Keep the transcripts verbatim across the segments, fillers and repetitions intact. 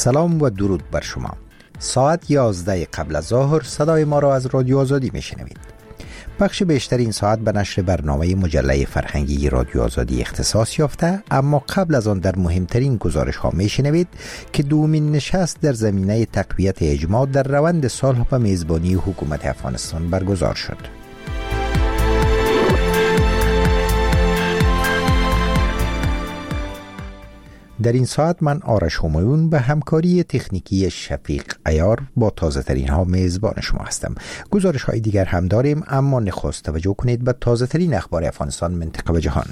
سلام و درود بر شما. ساعت یازده قبل از ظهر صدای ما را از رادیو آزادی میشنوید. بخش بیشتر این ساعت به نشر برنامه مجله فرهنگی رادیو آزادی اختصاص یافته، اما قبل از آن در مهمترین گزارش ها میشنوید که دومین نشست در زمینه تقویت اجماع در روند صلح به میزبانی حکومت افغانستان برگزار شد. در این ساعت من آرش همایون به همکاری تکنیکی شفیق عیار با تازه ترین ها میزبان شما هستم. گزارش های دیگر هم داریم، اما نخست توجه کنید به تازه ترین اخبار افغانستان، منطقه و جهان.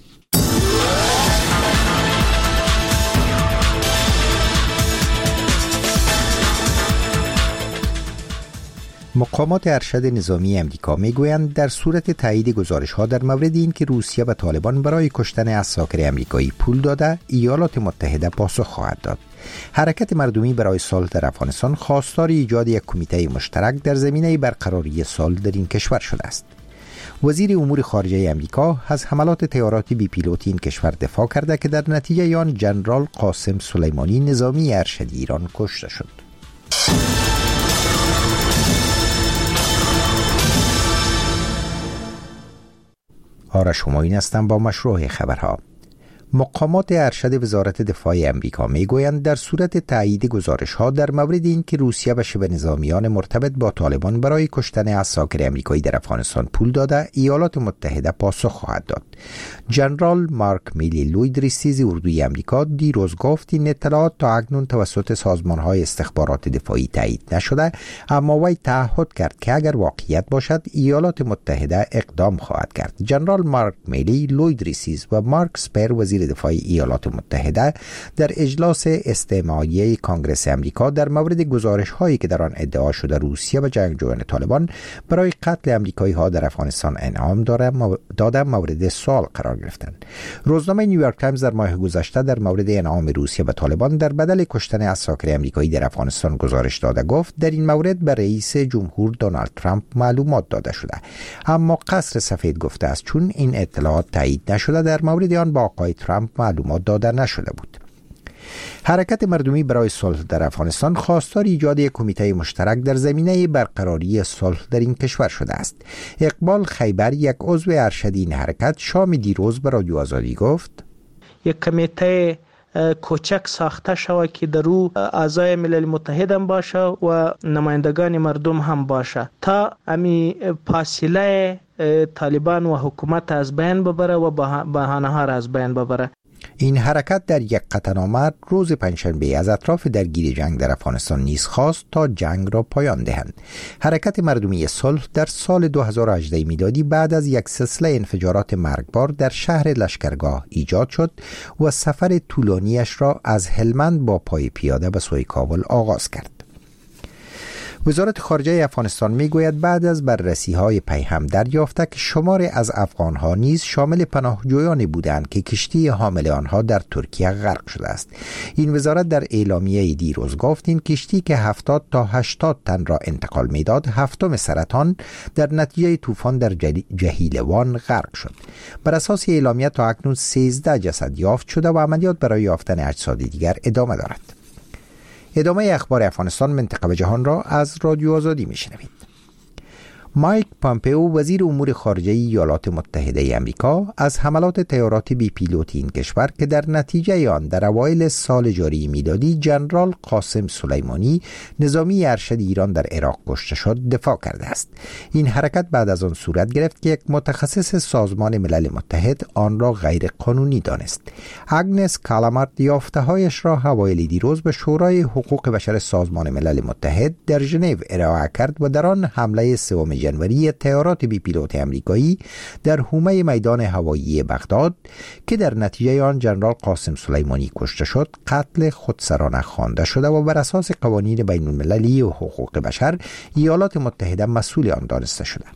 مقامات ارشد نظامی امریکا میگویند در صورت تایید گزارش‌ها در مورد این که روسیه به طالبان برای کشتن عساکر امریکایی پول داده، ایالات متحده پاسخ خواهد داد. حرکت مردمی برای صلح در افغانستان خواستار ایجاد یک کمیته مشترک در زمینه برقراری صلح در این کشور شده است. وزیر امور خارجه امریکا از حملات طیارات بی پیلوت این کشور دفاع کرده که در نتیجه آن ژنرال قاسم سلیمانی نظامی ارشد ایران کشته شد. آرش همایون هستم با مشروع خبرها. مقامات ارشد وزارت دفاع امریکا میگویند در صورت تایید گزارش‌ها در مورد این که روسیه به شبه نظامیان مرتبط با طالبان برای کشتن عساکر امریکایی در افغانستان پول داده، ایالات متحده پاسخ خواهد داد. ژنرال مارک میلی لوید ریسیز اردوی امریکا دیروز گفت این اطلاعات تا اکنون توسط سازمان‌های استخبارات دفاعی تایید نشده، اما وی تعهد کرد که اگر واقعیت باشد ایالات متحده اقدام خواهد کرد. ژنرال مارک میلی لوید ریسیز و مارک اسپر وزیر دفاع ایالات متحده در اجلاس استماعیه کانگرس امریکا در مورد گزارش هایی که در آن ادعا شده روسیه و جنگجویان طالبان برای قتل امریکایی ها در افغانستان انعام دادن مورد سوال قرار گرفتند. روزنامه نیویورک تایمز در ماه گذشته در مورد انعام روسیه به طالبان در بدل کشتن عساکر امریکایی در افغانستان گزارش داده گفت در این مورد به رئیس جمهور دونالد ترامپ معلومات داده شده، اما قصر سفید گفته است چون این اطلاعات تایید نشده در مورد آن با آقای ترامپ معلومات داده نشده بود. حرکت مردمی برای صلح در افغانستان خواستار ایجاد یک کمیته مشترک در زمینه برقراری صلح در این کشور شده است. اقبال خیبر، یک عضو ارشد این حرکت، شام دیروز به رادیو آزادی گفت یک کمیته کوچک ساخته شود که در او اعضای ملل متحد هم باشه و نمایندگان مردم هم باشه تا امی فاصله طالبان و حکومت از بین ببره و بهانه ها را از بین ببره. این حرکت در یک قطعنامه روز پنجشنبه از اطراف درگیری جنگ در افغانستان نیز خواست تا جنگ را پایان دهند. حرکت مردمی صلح در سال دو هزار و هجده میلادی بعد از یک سلسله انفجارات مرگبار در شهر لشکرگاه ایجاد شد و سفر طولانیش را از هلمند با پای پیاده به سوی کابل آغاز کرد. وزارت خارجه افغانستان میگوید بعد از بررسی‌های پیهم دریافته که شماری از افغان‌ها نیز شامل پناهجویانی بودند که کشتی حامل آنها در ترکیه غرق شده است. این وزارت در اعلامیه دیروز گفت این کشتی که هفتاد تا هشتاد تن را انتقال میداد هفتم سرطان در نتیجه طوفان در جهیلوان غرق شد. بر اساس اعلامیه تا اکنون سیزده جسد یافت شده و عملیات برای یافتن اجساد دیگر ادامه دارد. ادامه اخبار افغانستان، منطقه و جهان را از رادیو آزادی میشنوید. مایک پامپئو، وزیر امور خارجه ایالات متحده امریکا، از حملات طیارات بی پیلوت این کشور که در نتیجه آن در اوایل سال جاری میلادی ژنرال قاسم سلیمانی نظامی ارشد ایران در عراق کشته شد دفاع کرده است. این حرکت بعد از آن صورت گرفت که یک متخصص سازمان ملل متحد آن را غیر قانونی دانست. اگنس کالامارت یافته‌هایش را اوایل دیروز به شورای حقوق بشر سازمان ملل متحد در ژنو ارائه کرد و در آن حمله سوم جنوری طیارات بی پیلوت امریکایی در حومه میدان هوایی بغداد که در نتیجه آن ژنرال قاسم سلیمانی کشته شد قتل خودسرانه خوانده شده و بر اساس قوانین بین المللی و حقوق بشر ایالات متحده مسئول آن دانسته شده.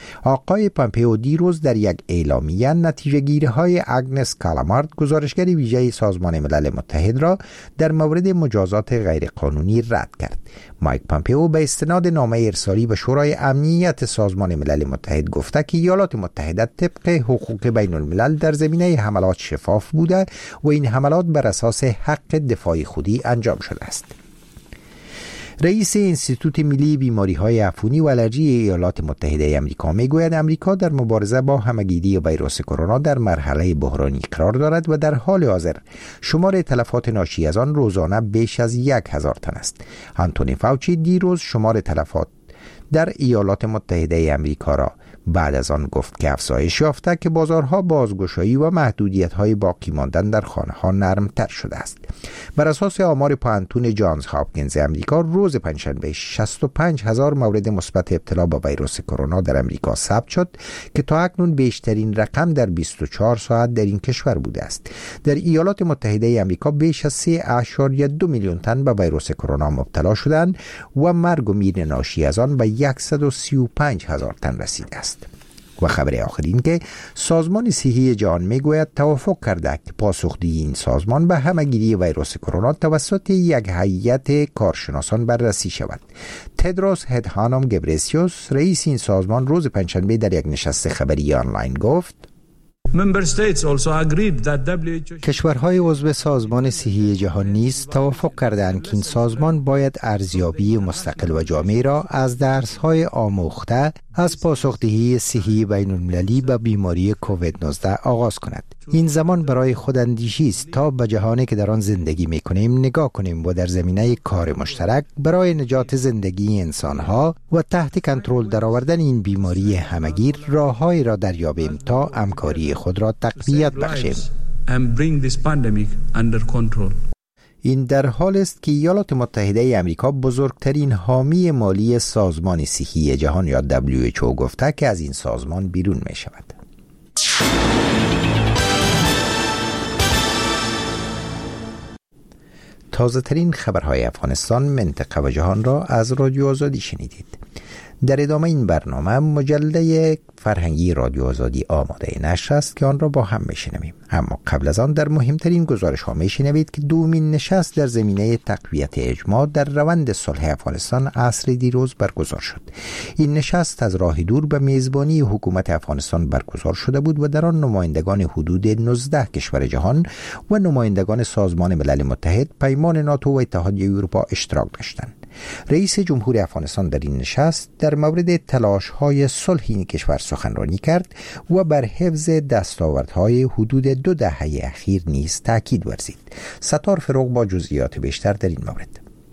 آقای پامپئو دیروز در یک اعلامیه نتیجه گیری های آگنس کالامارد گزارشگر ویژه سازمان ملل متحد را در مورد مجازات غیرقانونی رد کرد. مایک پامپئو به استناد نامه ارسالی به شورای امنیت سازمان ملل متحد گفته که ایالات متحده طبق حقوق بین الملل در زمینه حملات شفاف بوده و این حملات بر اساس حق دفاع خودی انجام شده است. رئیس انستیتوت ملی بیماری‌های عفونی و آلرژی ایالات متحده آمریکا میگوید آمریکا در مبارزه با همه‌گیری ویروس کرونا در مرحله بحرانی قرار دارد و در حال حاضر شمار تلفات ناشی از آن روزانه بیش از یک هزار تن است. آنتونی فاوچی دیروز شمار تلفات در ایالات متحده آمریکا را بعد از آن گفت که افزایش یافته که بازارها بازگشایی و محدودیت‌های باقی ماندن در خانه‌ها نرم‌تر شده است. بر اساس آمار پانتون جانز هاپکینز امریکا روز پنجشنبه شصت و پنج هزار مورد مثبت ابتلا به ویروس کرونا در امریکا ثبت شد که تا اکنون بیشترین رقم در بیست و چهار ساعت در این کشور بوده است. در ایالات متحده آمریکا بیش از سه اشاریه دو میلیون تن به ویروس کرونا مبتلا شدند و مرگ و میر ناشی از آن به صد و سی و پنج هزار تن رسیده است. و خبر آخرین که سازمان صحی جهان میگوید توافق کرده که پاسخگویی این سازمان به همه‌گیری ویروس کرونا توسط یک هیئت کارشناسان بررسی شود. تدروس ادهانوم گبرسیوس رئیس این سازمان روز پنجشنبه در یک نشست خبری آنلاین گفت کشورهای عضو سازمان صحی جهان نیز توافق کردند که این سازمان باید ارزیابی مستقل و جامع را از درس‌های آموخته از پاسخدهی صحی بین المللی به بیماری کووید نوزده آغاز کند. این زمان برای خوداندیشی است تا به جهانی که در آن زندگی می‌کنیم نگاه کنیم و در زمینه کار مشترک برای نجات زندگی انسان‌ها و تحت کنترل درآوردن این بیماری همه‌گیر راه‌هایی را دریابیم تا همکاری خود را تقویت بخشیم. این در حال است که ایالات متحده آمریکا بزرگترین حامی مالی سازمان صحی جهان یا دبلیو اچ او گفته که از این سازمان بیرون می شود. تازه ترین خبرهای افغانستان، منطقه و جهان را از رادیو آزادی شنیدید. در ادامه این برنامه مجله فرهنگی رادیو آزادی آماده نشر است که آن را با هم میشنویم. اما قبل از آن در مهمترین گزارش ها میشنوید که دومین نشست در زمینه تقویت اجماع در روند صلح افغانستان عصر دیروز برگزار شد. این نشست از راه دور به میزبانی حکومت افغانستان برگزار شده بود و در آن نمایندگان حدود نوزده کشور جهان و نمایندگان سازمان ملل متحد، پیمان ناتو و اتحادیه اروپا اشتراک داشتند. رئیس جمهور افغانستان در این نشست در مورد تلاش‌های صلح این کشور سخنرانی کرد و بر حفظ دستاوردهای حدود دو دهه اخیر نیز تاکید ورزید. ستار فروغ با جزئیات بیشتر در این مورد.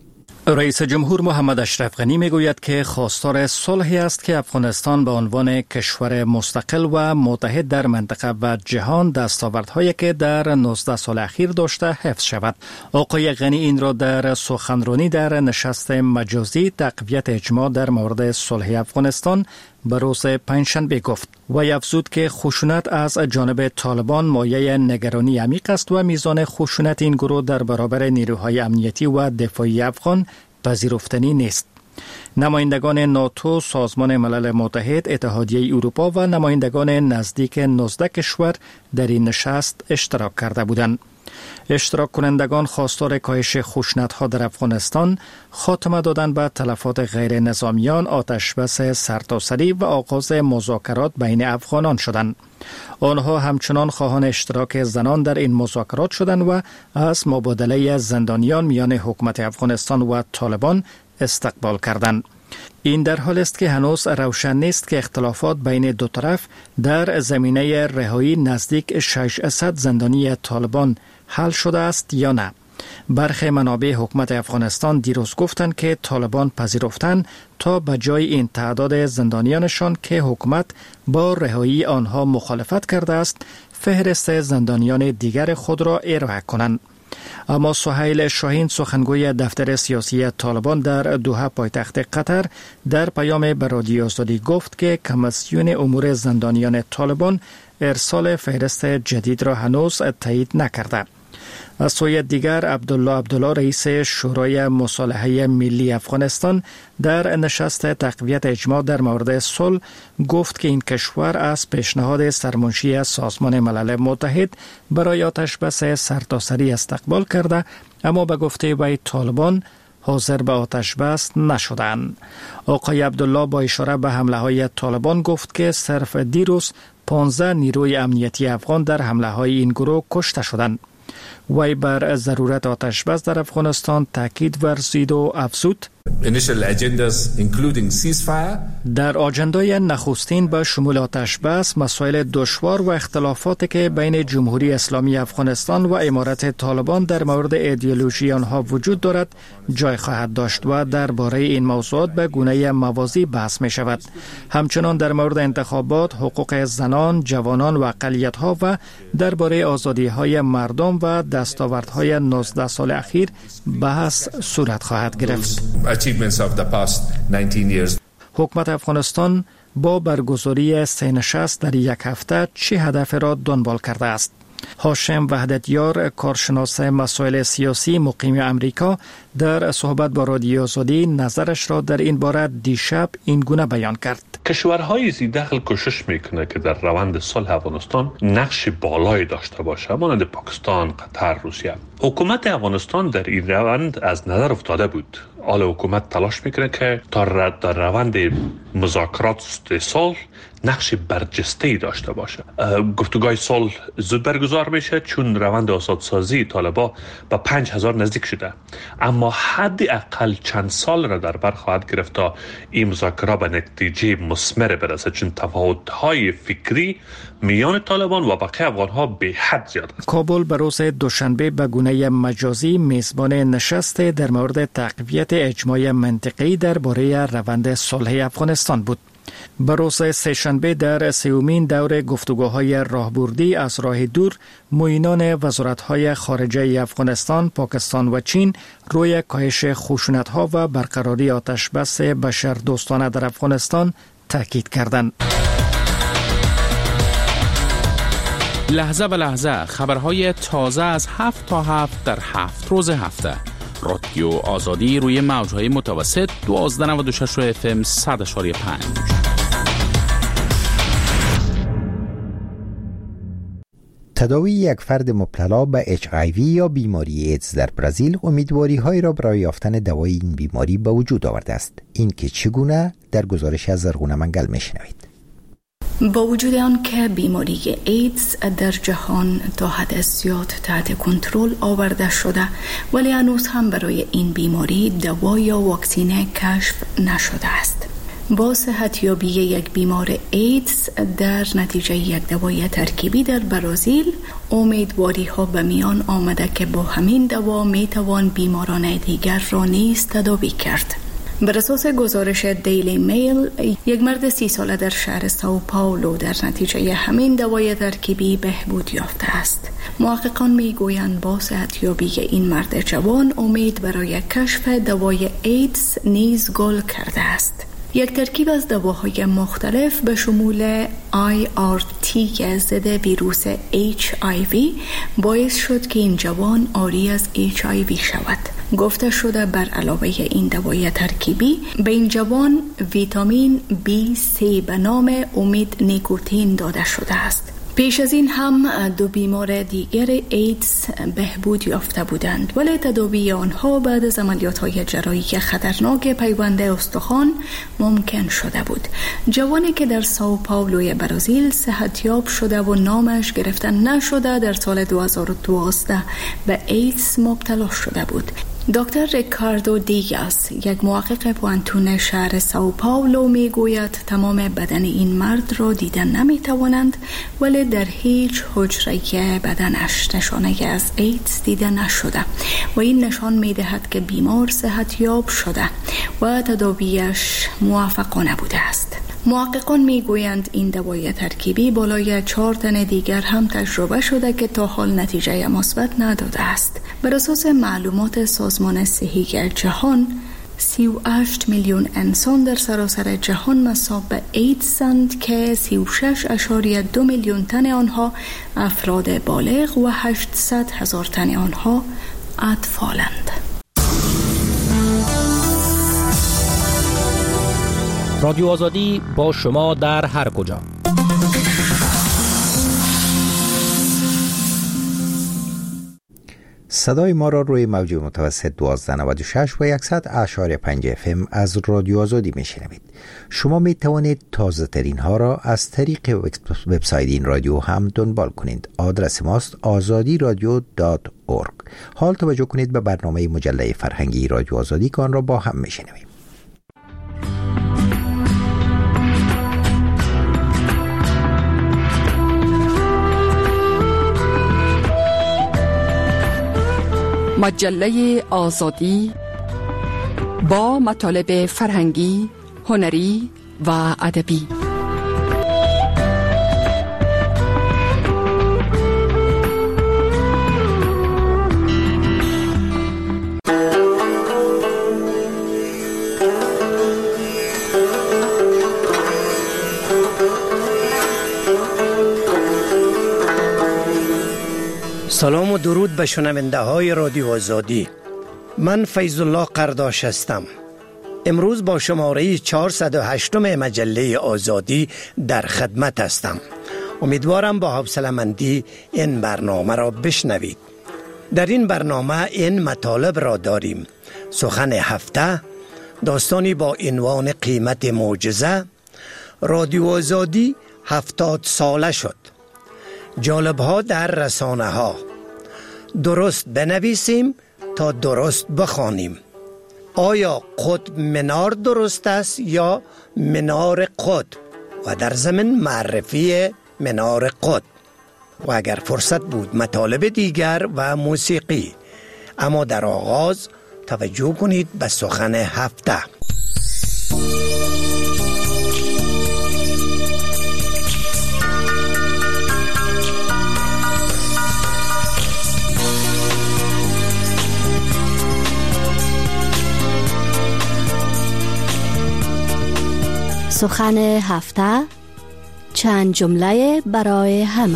رئیس جمهور محمد اشرف غنی میگوید که خواستار صلحی است که افغانستان به عنوان کشور مستقل و متحد در منطقه و جهان دستاوردهایی که در نوزده سال اخیر داشته حفظ شود. آقای غنی این را در سخنرانی در نشست مجازی تقویت اجماع در مورد صلح افغانستان به روز پنجشنبه گفت و افزود که خشونت از جانب طالبان مایه نگرانی عمیق است و میزان خشونت این گروه در برابر نیروهای امنیتی و دفاعی افغان پذیرفتنی نیست. نمایندگان ناتو، سازمان ملل متحد، اتحادیه اروپا و نمایندگان نزدیک نوزده کشور در این نشست اشتراک کرده بودند. اشتراک کنندگان خواستار کاهش خشونت‌ها در افغانستان، خاتمه دادن به تلفات غیر نظامیان، آتش بس سرتاسری و آغاز مذاکرات بین افغانان شدند. آنها همچنان خواهان اشتراک زنان در این مذاکرات شدند و از مبادله زندانیان میان حکومت افغانستان و طالبان استقبال کردند. این در حال است که هنوز روشن نیست که اختلافات بین دو طرف در زمینه رهایی نزدیک ششصد زندانی طالبان حل شده است یا نه. برخی منابع حکومت افغانستان دیروز گفتند که طالبان پذیرفتند تا به جای این تعداد زندانیانشان که حکومت با رهایی آنها مخالفت کرده است، فهرست زندانیان دیگر خود را ارائه کنند. اما سهیل شاهین، سخنگوی دفتر سیاسی طالبان در دوحه پایتخت قطر، در پیام به رادیو آزادی گفت که کمیسیون امور زندانیان طالبان ارسال فهرست جدید را هنوز تایید نکرده. از سوی دیگر عبدالله عبدالله رئیس شورای مصالحه ملی افغانستان در نشست تقویت اجماع در مورد صلح گفت که این کشور از پیشنهاد سرمنشی سازمان ملل متحد برای آتشبس سرتاسری استقبال کرده، اما به گفته وی طالبان حاضر به آتشبس نشدند. آقای عبدالله با اشاره به حمله های طالبان گفت که صرف دیروز پانزده نیروی امنیتی افغان در حمله های این گروه کشته شدند. وی بر ضرورت آتشبس در افغانستان تاکید ورزید و افزود در آجندای نخستین به شمول آتشبس مسائل دشوار و اختلافاتی که بین جمهوری اسلامی افغانستان و امارت طالبان در مورد ایدئولوژی آنها وجود دارد جای خواهد داشت و درباره این موضوعات به گونه موازی بحث می شود. همچنان در مورد انتخابات، حقوق زنان، جوانان و اقلیت‌ها و درباره آزادی‌های مردم و دستاوردهای نوزده سال اخیر بحث صورت خواهد گرفت. حکومت افغانستان با برگزاری سه نشست در یک هفته چه هدف را دنبال کرده است؟ هاشم وحدتیار، کارشناس مسائل سیاسی مقیم امریکا، در صحبت با رادیو آزادی نظرش را در این باره دیشب این گونه بیان کرد. کشورهای ذی‌دخل کوشش میکنه که در روند صلح افغانستان نقش بالایی داشته باشه، مانند پاکستان، قطر، روسیه. حکومت افغانستان در این روند از نظر افتاده بود. حالا حکومت تلاش میکنه که تا در روند مذاکرات صلح نقش برجسته‌ای داشته باشه. گفتگوهای صلح زود برگزار میشه چون روند آزادسازی طالبان به پنج هزار نزدیک شده، اما حداقل چند سال را در بر خواهد گرفت تا این مذاکرات به نتیجه مثمر برسه، چون تفاوت‌های فکری میان طالبان و بقیه افغان‌ها به حد زیاد است. کابل به روز دوشنبه به گونه مجازی میزبان نشست در مورد تقویت اجماع منطقه‌ای درباره روند صلح افغانستان بود. به روز سه‌شنبه در سومین دور گفتگوهای راهبردی از راه دور، معینان وزارت‌های خارجه افغانستان، پاکستان و چین روی کاهش خشونت‌ها و برقراری آتشبس بشردوستانه در افغانستان تاکید کردند. لحظه به لحظه خبرهای تازه از هفت تا هفت در هفت روز هفته. رادیو آزادی روی موجهای متوسط دوازده نود و شش اف ام صد اشاری پنج. تداوی یک فرد مبتلا به اچ آی وی یا بیماری ایدز در برزیل امیدواری های را برای یافتن دوای این بیماری به وجود آورده است. این که چگونه در گزارش از زرغونه منگل میشنوید. با وجود آن که بیماری ایدز در جهان تا حد زیاد تحت کنترل آورده شده، ولی هنوز هم برای این بیماری دوا یا واکسینه کشف نشده است. با صحتیابی یک بیمار ایدز در نتیجه یک دوای ترکیبی در برزیل، امیدواری ها به میان آمده که با همین دوا می توان بیماران دیگر را نیز تداوی کرد. بر اساس گزارش دیلی میل، یک مرد سی ساله در شهر ساو پائولو در نتیجه همین دوای ترکیبی بهبود یافته است. محققان میگویند با صحتیابی این مرد جوان امید برای کشف دوای ایدز نیز گل کرده است. یک ترکیب از دواهای مختلف به شمول آی آر تی ضد ویروس اچ آی وی باعث شد که این جوان عاری از اچ آی وی شود. گفته شده بر علاوه این دوای ترکیبی به این جوان ویتامین بی سی به نام امید نیکوتین داده شده است. پیش از این هم دو بیمار دیگر ایدز بهبود یافته بودند، ولی تداوی آنها بعد از عملیات‌های جراحی خطرناک پیوند استخوان ممکن شده بود. جوانی که در ساو پائولو برزیل صحتیاب شده و نامش گرفته نشده در سال دو هزار و دوازده به ایدز مبتلا شده بود. دکتر ریکاردو دیاز، یک محقق پوانتون شهر ساو پائولو، میگوید تمام بدن این مرد را دیدن نمیتوانند، ولی در هیچ حجره بدنش نشانه از ایدز دیده نشده و این نشان میدهد که بیمار صحتیاب شده و تداویش موفقانه بوده است. محققان میگویند این دوای ترکیبی بالای چهار تن دیگر هم تجربه شده که تا حال نتیجه مثبت نداده است. بر اساس معلومات سازمان صحی جهان، سی و هشت میلیون انسان در سراسر جهان مصاب به ایدزند که سی و شش اشاریه دو میلیون تن آنها افراد بالغ و هشتصد هزار تن آنها اطفالند. رادیو آزادی با شما در هر کجا. صدای ما را روی موج متوسط دوازده نود و شش و صد اشاری پنج اف ام از رادیو آزادی میشنوید. شما می توانید تازه ترین ها را از طریق وبسایت این رادیو هم دنبال کنید. آدرس ماست آزادی رادیو دات اورگ. حال توجه کنید به برنامه مجله فرهنگی رادیو آزادی که آن را با هم میشنویم. مجله آزادی با مطالب فرهنگی، هنری و ادبی. سلام و درود به شنونده های رادیو آزادی. من فیض الله قرداش هستم. امروز با شماره چهارصد و هشت مجله آزادی در خدمت هستم. امیدوارم با حوصله‌مندی این برنامه را بشنوید. در این برنامه این مطالب را داریم: سخن هفته، داستانی با عنوان قیمت معجزه، رادیو آزادی هفتاد ساله شد، جالب‌ها در رسانه ها، درست بنویسیم تا درست بخوانیم، آیا قطب منار درست است یا منار قطب، و در ضمن معرفی منار قطب، و اگر فرصت بود مطالب دیگر و موسیقی. اما در آغاز توجه کنید به سخن هفته. سخن هفته، چند جمله برای همه.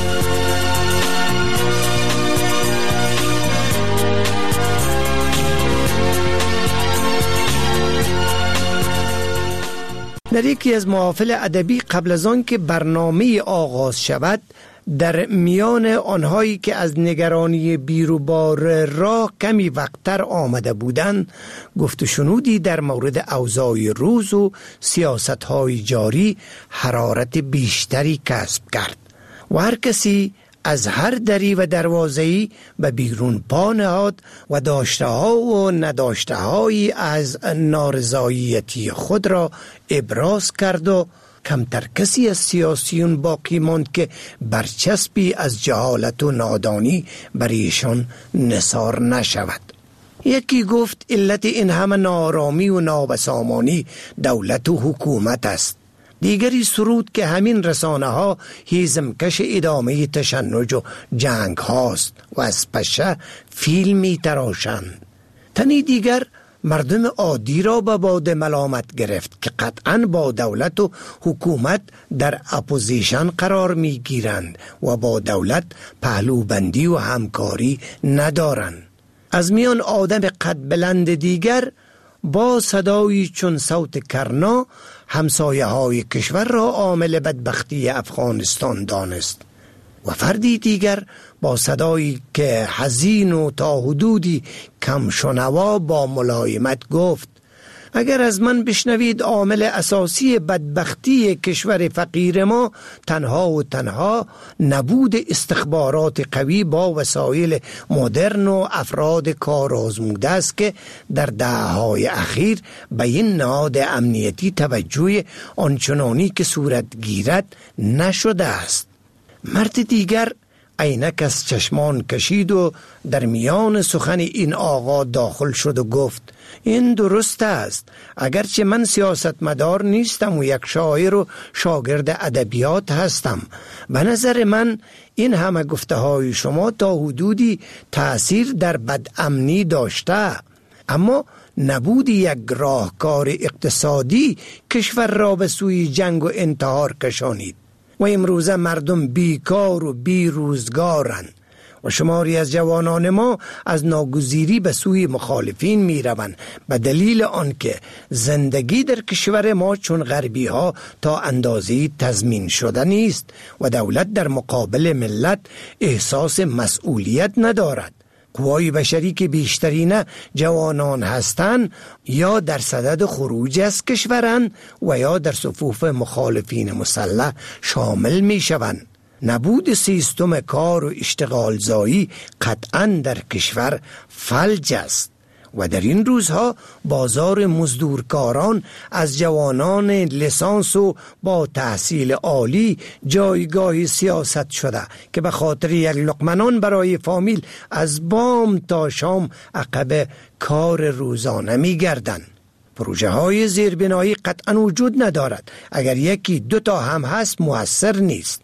در یکی از محافل ادبی قبل از آن که برنامه آغاز شود، در میان آنهایی که از نگرانی بیروبار راه کمی وقتر آمده بودند، گفت و شنودی در مورد اوضاع روز و سیاست‌های جاری حرارت بیشتری کسب کرد و هر کسی از هر دری و دروازه‌ای به بیرون پا نهاد و داشته ها و نداشته هایی از نارضایتی خود را ابراز کرد و کمتر کسی از سیاسیون باقی ماند که برچسبی از جهالت و نادانی بر ایشان نثار نشود. یکی گفت علت این همه نارامی و نابسامانی دولت و حکومت است. دیگری سرود که همین رسانه ها هیزمکش ادامه تشنج و جنگ هاست و از پشه فیلمی تراشند. تنی دیگر مردم عادی را به باد ملامت گرفت که قطعاً با دولت و حکومت در اپوزیشن قرار می گیرند و با دولت پهلوبندی و همکاری ندارند. از میان آدم قد بلند دیگر با صدایی چون صوت کرنا همسایه های کشور را عامل بدبختی افغانستان دانست و فردی دیگر با صدایی که حزین و تا حدودی کم شنوا با ملایمت گفت: اگر از من بشنوید عامل اساسی بدبختی کشور فقیر ما تنها و تنها نبود استخبارات قوی با وسایل مدرن و افراد کار آزموده است که در دهه‌های اخیر به این نهاد امنیتی توجه آنچنانی که صورت گیرد نشده است. مرد دیگر عینک از چشمان کشید و در میان سخن این آقا داخل شد و گفت: این درست است، اگرچه من سیاستمدار نیستم و یک شاعر و شاگرد ادبیات هستم. به نظر من این همه گفته های شما تا حدودی تأثیر در بدامنی داشته، اما نبود یک راهکار اقتصادی کشور را به سوی جنگ و انتحار کشانید و امروزه مردم بیکار و بی روزگارند و شماری از جوانان ما از ناگزیری به سوی مخالفین می روند به دلیل آنکه زندگی در کشور ما چون غربی ها تا اندازه‌ای تضمین شده نیست و دولت در مقابل ملت احساس مسئولیت ندارد. قوای بشری که بیشترین جوانان هستند یا در صدد خروج از کشورند و یا در صفوف مخالفین مسلح شامل می شوند. نبود سیستم کار و اشتغال زایی قطعاً در کشور فلج است و در این روزها بازار مزدورکاران از جوانان لیسانس و با تحصیل عالی جایگاه سیاست شده که به خاطر یک لقمه نان برای فامیل از بام تا شام عقب کار روزانه می گردند. پروژه های زیربنایی قطعاً وجود ندارد، اگر یکی دو تا هم هست مؤثر نیست.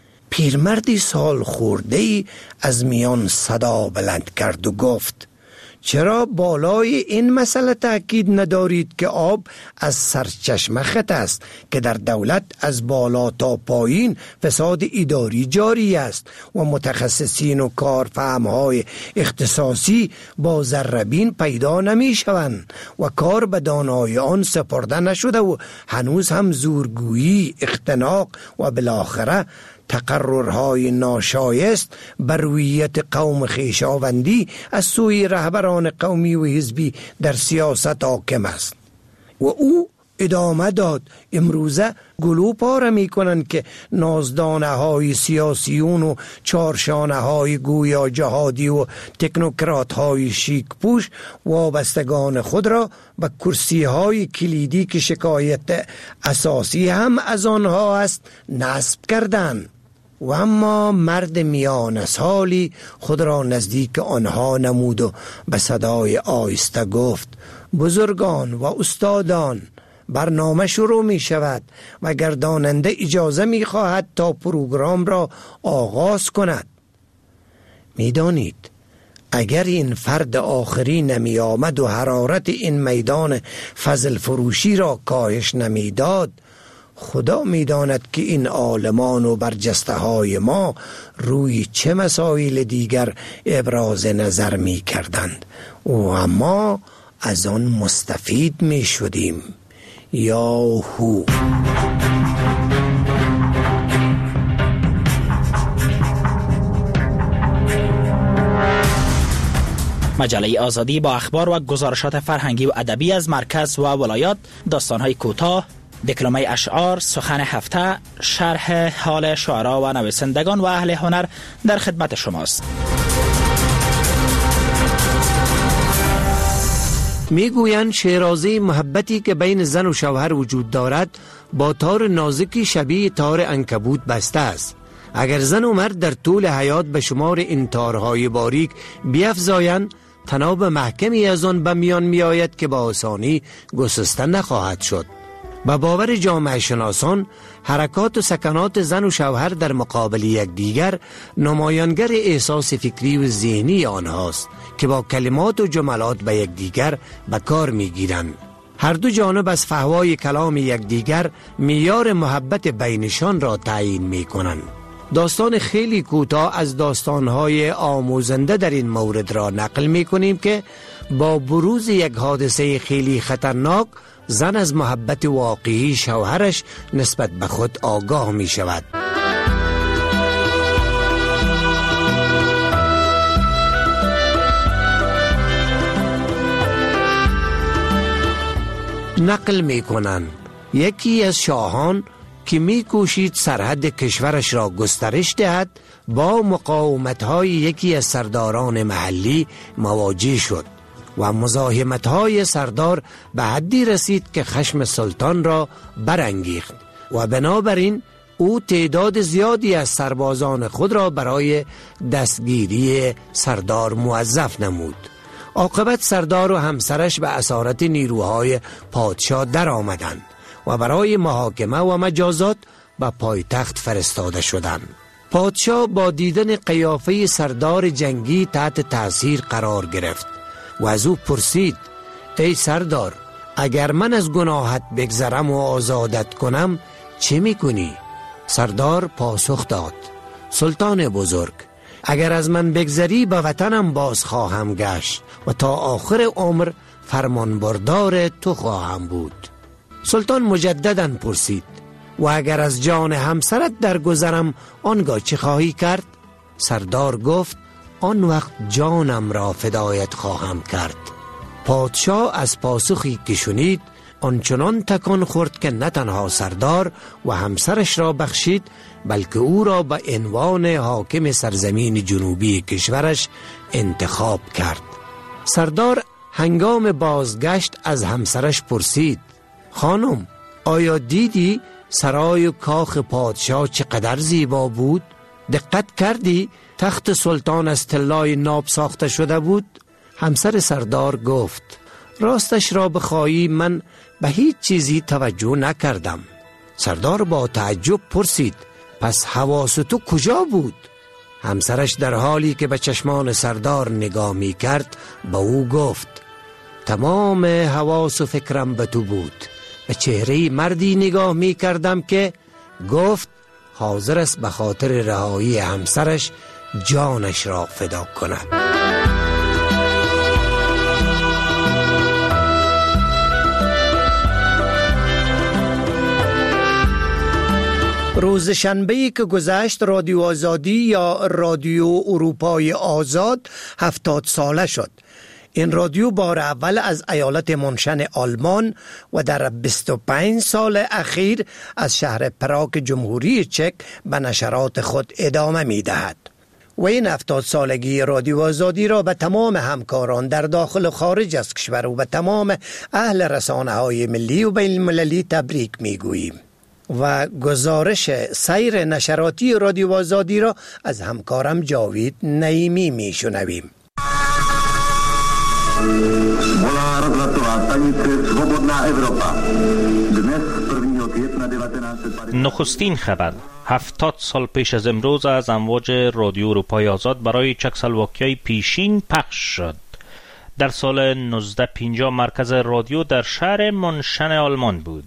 پیرمردی سال خورده‌ای از میان صدا بلند کرد و گفت چرا بالای این مسئله تأکید ندارید که آب از سرچشمه خط است که در دولت از بالا تا پایین فساد اداری جاری است و متخصصین و کارفهمهای اختصاصی با ذره‌بین پیدا نمی شوند و کار به دانای آن سپرده نشده و هنوز هم زورگویی، اختناق و بالاخره تقررهای ناشایست بر رویت قوم خویشاوندی از سوی رهبران قومی و حزبی در سیاست حاکم است. و او ادامه داد امروزه گلو پاره می کنند که نازدانه های سیاسیون و چارشانه های گویا جهادی و تکنوکرات های شیک پوش وابستگان خود را به کرسی های کلیدی که شکایت اساسی هم از آنها است نصب کردند. و اما مرد میان سالی خود را نزدیک آنها نمود و به صدای آهسته گفت بزرگان و استادان، برنامه شروع می شود و گرداننده اجازه می خواهد تا پروگرام را آغاز کند. می دانید اگر این فرد آخری نمی آمد و حرارت این میدان فضل فروشی را کاهش نمی داد، خدا می داند که این عالمان و برجسته های ما روی چه مسائل دیگر ابراز نظر می کردند و اما از آن مستفید می شدیم. یاهو مجله آزادی با اخبار و گزارشات فرهنگی و ادبی از مرکز و ولایات، داستان‌های کوتاه، دکلمه اشعار، سخن هفته، شرح حال شعرا و نویسندگان و اهل هنر در خدمت شماست. میگویند شیرازه محبتی که بین زن و شوهر وجود دارد با تار نازکی شبیه تار عنکبوت بسته است. اگر زن و مرد در طول حیات به شمار این تارهای باریک بیفزایند، تناب محکمی از آن به میان می آید که با آسانی گسسته نخواهد شد. به باور جامعه شناسان، حرکات و سکنات زن و شوهر در مقابل یکدیگر نمایانگر احساس فکری و ذهنی آنهاست که با کلمات و جملات به یکدیگر به کار میگیرند. هر دو جانب از فحوای کلام یکدیگر معیار محبت بینشان را تعیین میکنند. داستان خیلی کوتاه از داستانهای آموزنده در این مورد را نقل میکنیم که با بروز یک حادثه خیلی خطرناک، زن از محبت واقعی شوهرش نسبت به خود آگاه می شود. نقل می کنند یکی از شاهان که می کوشید سرحد کشورش را گسترش دهد با مقاومت‌های یکی از سرداران محلی مواجه شد و مزاحمت‌های سردار به حدی رسید که خشم سلطان را برانگیخت و بنابراین او تعداد زیادی از سربازان خود را برای دستگیری سردار موظف نمود. عاقبت سردار و همسرش به اسارت نیروهای پادشاه در آمدند و برای محاکمه و مجازات به پایتخت فرستاده شدند. پادشاه با دیدن قیافه سردار جنگی تحت تاثیر قرار گرفت و از او پرسید ای سردار، اگر من از گناهت بگذرم و آزادت کنم چه میکنی؟ سردار پاسخ داد: سلطان بزرگ، اگر از من بگذری به وطنم باز خواهم گشت و تا آخر عمر فرمانبردار تو خواهم بود. سلطان مجددا پرسید: و اگر از جان همسرت درگذرم آنگاه چه خواهی کرد؟ سردار گفت: آن وقت جانم را فدایت خواهم کرد. پادشاه از پاسخی که شنید آنچنان تکان خورد که نه تنها سردار و همسرش را بخشید، بلکه او را به عنوان حاکم سرزمین جنوبی کشورش انتخاب کرد. سردار هنگام بازگشت از همسرش پرسید: خانم، آیا دیدی سرای و کاخ پادشاه چقدر زیبا بود؟ دقت کردی تخت سلطان از طلای ناب ساخته شده بود؟ همسر سردار گفت: راستش را بخواهی من به هیچ چیزی توجه نکردم. سردار با تعجب پرسید: پس حواس تو کجا بود؟ همسرش در حالی که به چشمان سردار نگاه می کرد به او گفت: تمام حواس و فکرم به تو بود. به چهره مردی نگاه می کردم که گفت حاضر است به خاطر رهایی همسرش جانش را فدا کند. روز شنبه‌ای که گذشت رادیو آزادی یا رادیو اروپای آزاد هفتاد ساله شد. این رادیو بار اول از ایالت منشن آلمان و در بیست و پنج سال اخیر از شهر پراگ جمهوری چک به نشرات خود ادامه می دهد. و این هفتاد سالگی رادیو آزادی را به تمام همکاران در داخل و خارج از کشور و به تمام اهل رسانه های ملی و بین المللی تبریک می گوییم. و گزارش سیر نشراتی رادیو آزادی را از همکارم جاوید نعیمی می شنویم. نخستین خبر: هفتاد سال پیش از امروز از امواج رادیو اروپای آزاد برای چکسلواکیای پیشین پخش شد. در سال نوزده پنجاه مرکز رادیو در شهر منشن آلمان بود.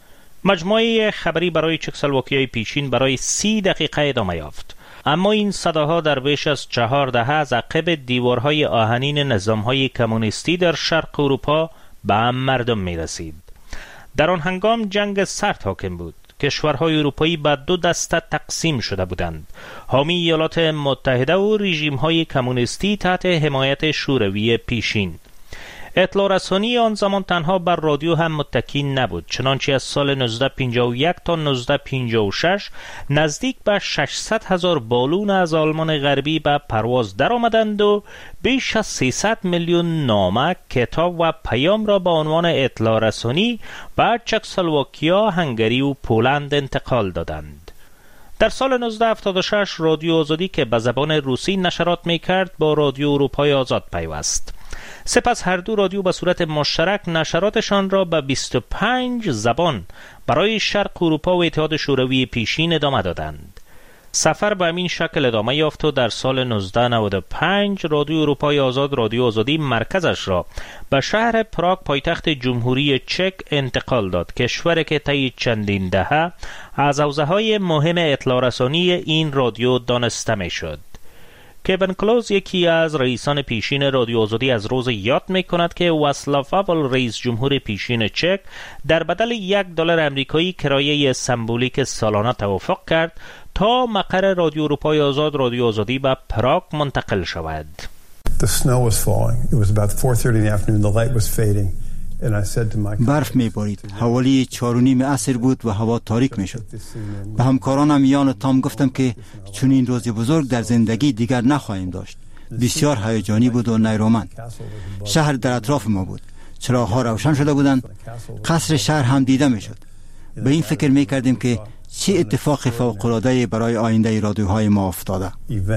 مجموعه خبری برای چکسلواکیای پیشین برای سی دقیقه ادامه یافت، اما این صداها در بیش از چهار دهه از عقب دیوارهای آهنین نظامهای کمونیستی در شرق اروپا به هم مردم می رسید. در آن هنگام جنگ سرد حاکم بود. کشورهای اروپایی به دو دسته تقسیم شده بودند: حامی ایالات متحده و رژیم‌های کمونیستی تحت حمایت شوروی پیشین. اطلاع رسانی آن زمان تنها بر رادیو هم متکی نبود، چنانچه از سال نوزده پنجاه و یک تا نوزده پنجاه و شش نزدیک به ششصد هزار بالون از آلمان غربی به پرواز در آمدند و بیش از سیصد میلیون نامه، کتاب و پیام را به عنوان اطلاع رسانی به چکسلواکیا، هنگری و پولند انتقال دادند. در سال نوزده هفتاد و شش رادیو آزادی که به زبان روسی نشرات می کرد با رادیو اروپای آزاد پیوست. سپس هر دو رادیو به صورت مشترک نشراتشان را به بیست و پنج زبان برای شرق اروپا و اتحاد شوروی پیشین ادامه دادند. سفر به همین شکل ادامه یافت و در سال نوزده نود و پنج رادیو اروپای آزاد رادیو آزادی مرکزش را به شهر پراگ پایتخت جمهوری چک انتقال داد، کشوری که طی چندین دهه از حوزه‌های مهم اطلاع رسانی این رادیو دانسته می‌شد. کوین کلوز، یکی از رئیسان پیشین رادیو آزادی، از روز یاد می کند که واسلاو هاول، رئیس جمهور پیشین چک، در بدل یک دلار آمریکایی کرایه سمبولیک سالانه توافق کرد تا مقر رادیو اروپای آزاد رادیو آزادی به پراگ منتقل شود. The snow was falling. It was about four thirty in the afternoon. The light was fading. برف می بارید. حوالی چار و نیم عصر بود و هوا تاریک می شد. به همکارانم یان و تام گفتم که چون این روز بزرگ در زندگی دیگر نخواهیم داشت. بسیار هیجانی بود و نیرومند. شهر در اطراف ما بود. چراغ‌ها روشن شده بودند. قصر شهر هم دیده می شد. به این فکر می کردیم که چه اتفاق فوق‌العاده‌ای برای آینده رادیوهای ما افتاده.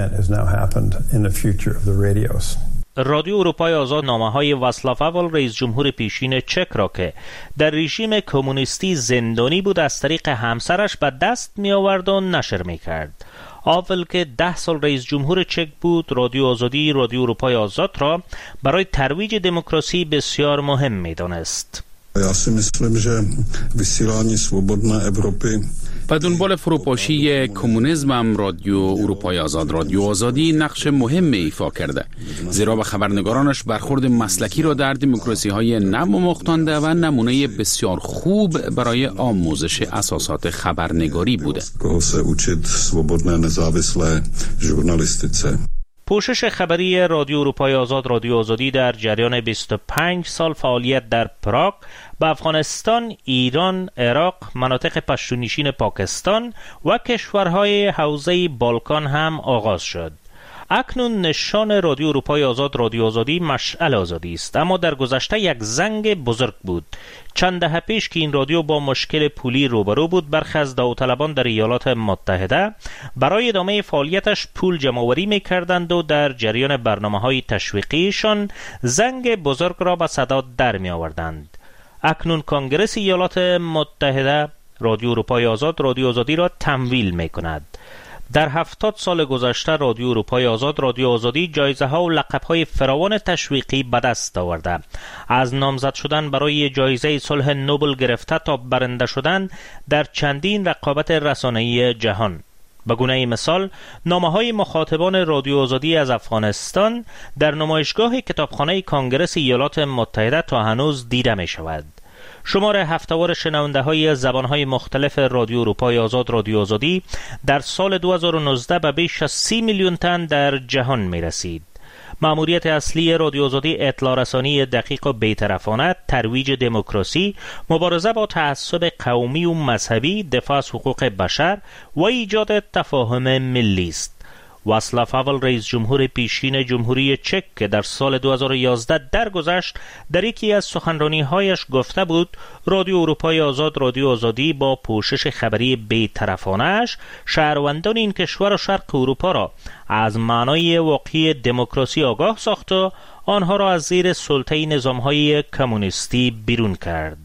رادیو اروپای آزاد نامه‌های واسلاو هاول، رئیس جمهور پیشین چک، را که در رژیم کمونیستی زندانی بود از طریق همسرش به دست می آورد و نشر می کرد. آول که ده سال رئیس جمهور چک بود، رادیو آزادی، رادیو اروپای آزاد را برای ترویج دموکراسی بسیار مهم می‌دانست. Já si myslím, že vysílání svobodné Evropy و دنبال فروپاشی کمونیسم هم رادیو اروپای آزاد، رادیو آزادی نقش مهم ایفا کرده، زیرا به خبرنگارانش برخورد مسلکی را در دموکراسی های نو مختانده و نمونه بسیار خوب برای آموزش اساسات خبرنگاری بوده. koho se učit svobodné nezávislé žurnalistice. پوشش خبری رادیو اروپای آزاد، رادیو آزادی در جریان بیست و پنج سال فعالیت در پراگ به افغانستان، ایران، عراق، مناطق پشتونشین پاکستان و کشورهای حوزه بالکان هم آغاز شد. اکنون نشان رادیو اروپای آزاد، رادیو آزادی مشعل آزادی است، اما در گذشته یک زنگ بزرگ بود. چند دهه پیش که این رادیو با مشکل پولی روبرو بود، برخی از داوطلبان در ایالات متحده برای ادامه فعالیتش پول جمع‌آوری می‌کردند و در جریان برنامه‌های تشویقیشان زنگ بزرگ را به صدا در می‌آوردند. اکنون کنگره ایالات متحده رادیو اروپای آزاد، رادیو آزادی را تمویل می‌کند. در هفتاد سال گذشته رادیو اروپای آزاد، رادیو آزادی جایزه ها و لقب های فراوان تشویقی به دست آورده. از نامزد شدن برای جایزه صلح نوبل گرفته تا برنده شدن در چندین رقابت رسانه‌ای جهان. به گونه مثال، نامه های مخاطبان رادیو آزادی از افغانستان در نمایشگاه کتابخانه کنگره ایالات متحده تا هنوز دیده می شود. شمار هفته‌وار شنونده های زبان های مختلف رادیو اروپای آزاد، رادیو آزادی در سال دو هزار و نوزده به بیش از سی میلیون تن در جهان می رسید. مأموریت اصلی رادیو آزادی اطلاع رسانی دقیق و بی‌طرفانه، ترویج دموکراسی، مبارزه با تعصب قومی و مذهبی، دفاع از حقوق بشر و ایجاد تفاهم ملی است. واصلاف هاول، رئیس جمهور پیشین جمهوری چک که در سال دو هزار و یازده درگذشت، در یکی از سخنرانی‌هایش گفته بود رادیو اروپای آزاد، رادیو آزادی با پوشش خبری بی‌طرفانه‌اش شهروندان این کشور و شرق اروپا را از معنای واقعی دموکراسی آگاه ساخت و آنها را از زیر سلطه نظام‌های کمونیستی بیرون کرد.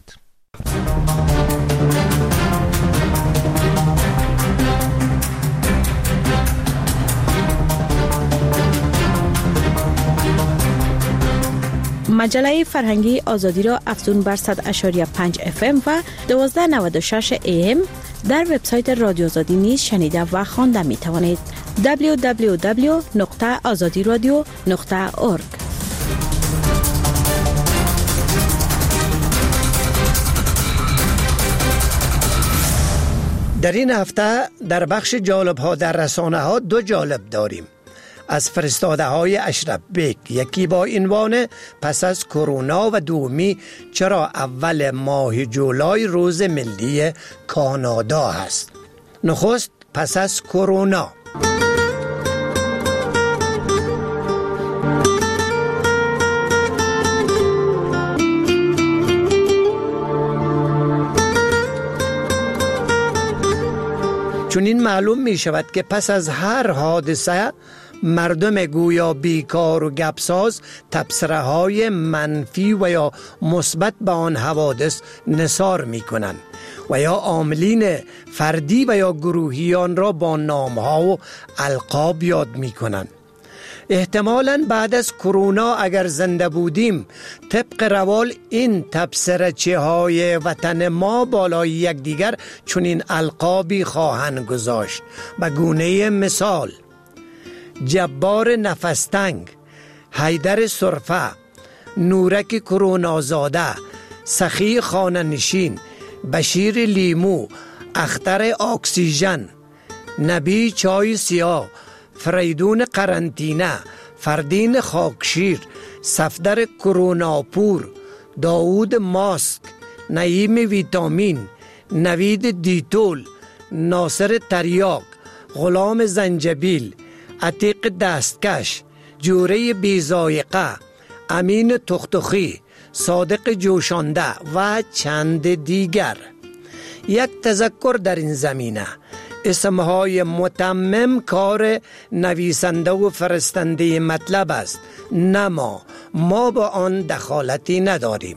مجله فرهنگی آزادی را افزون بر صد اشاری پنج اف ام و دوازده نود و شش ای ام در وبسایت رادیو آزادی نیز شنیده و خوانده می توانید. دبلیو دبلیو دبلیو نقطه آزادی رادیو نقطه اورگ. در این هفته در بخش جالب ها در رسانه ها دو جالب داریم. از فرستاده های اشرف بیگ، یکی با عنوان پس از کرونا و دومی چرا اول ماه جولای روز ملی کانادا هست. نخست پس از کرونا. چون این معلوم می شود که پس از هر حادثه مردم گویا بیکار و گپساز تبصره های منفی و یا مثبت به آن حوادث نثار می کنند و یا عاملین فردی و یا گروهیان را با نامها و القاب یاد می کنند. احتمالاً بعد از کرونا اگر زنده بودیم طبق روال این تبصره‌چی های وطن ما بالای یکدیگر چون این القابی خواهند گذاشت. به گونه مثال جبار نفستنگ، حیدر سرفه، نورک کرونازاده، سخی خانه نشین، بشیر لیمو، اختر اکسیژن، نبی چای سیاه، فریدون قرنطینه، فردین خاکشیر، صفدر کروناپور، داود ماسک، نعیم ویتامین، نوید دیتول، ناصر تریاک، غلام زنجبیل، عتیق دستکش، جوره بیزایقه، امین تختخی، صادق جوشانده و چند دیگر. یک تذکر در این زمینه: اسمهای متمم کار نویسنده و فرستنده مطلب است، نه ما ما با آن دخالتی نداریم.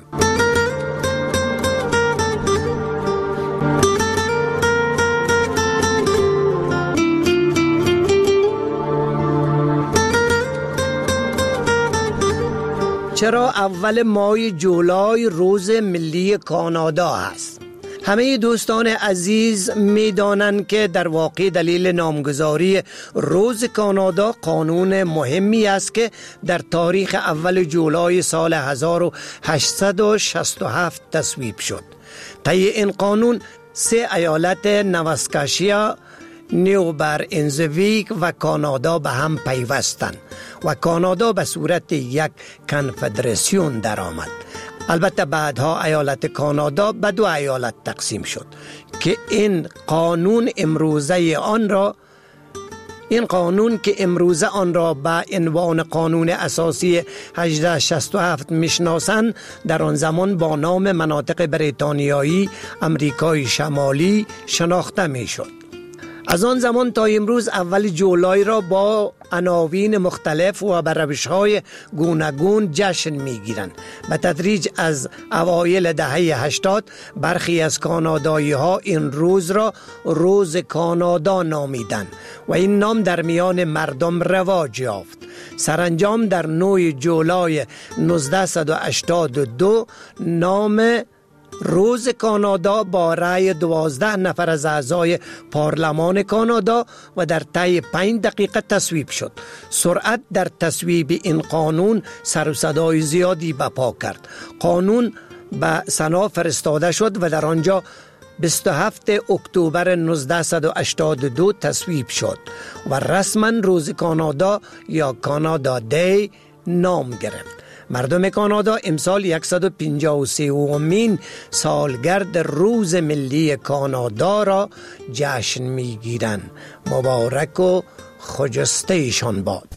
چرا اول ماه جولای روز ملی کانادا هست؟ همه دوستان عزیز می دانند که در واقع دلیل نامگذاری روز کانادا قانون مهمی است که در تاریخ اول جولای سال هزار و هشتصد و شصت و هفت تصویب شد. طی این قانون سه ایالت نواسکاشیا، نیو برنزویک و کانادا به هم پیوستند و کانادا به صورت یک کنفدراسیون درآمد. البته بعدها ایالت کانادا به دو ایالت تقسیم شد که این قانون امروزه آن را این قانون که امروزه آن را به عنوان قانون اساسی هجده شصت و هفت میشناسند در آن زمان با نام مناطق بریتانیایی امریکای شمالی شناخته میشد. از آن زمان تا امروز اول جولای را با عناوین مختلف و به روش‌های گوناگون جشن می‌گیرند. به تدریج از اوایل دهه هشتاد برخی از کانادایی‌ها این روز را روز کانادا نامیدند و این نام در میان مردم رواج یافت. سرانجام در نهم جولای نوزده هشتاد و دو نام روز کانادا با رأی دوازده نفر از اعضای پارلمان کانادا و در طی پنج دقیقه تصویب شد. سرعت در تصویب این قانون سر و صدای زیادی برپا کرد. قانون به سنا فرستاده شد و در آنجا بیست و هفتم اکتبر نوزده هشتاد و دو تصویب شد و رسما روز کانادا یا کانادا دی نام گرفت. مردم کانادا امسال صد و پنجاه و سومین سالگرد روز ملی کانادا را جشن میگیرند. مبارک و خجسته ایشان باد.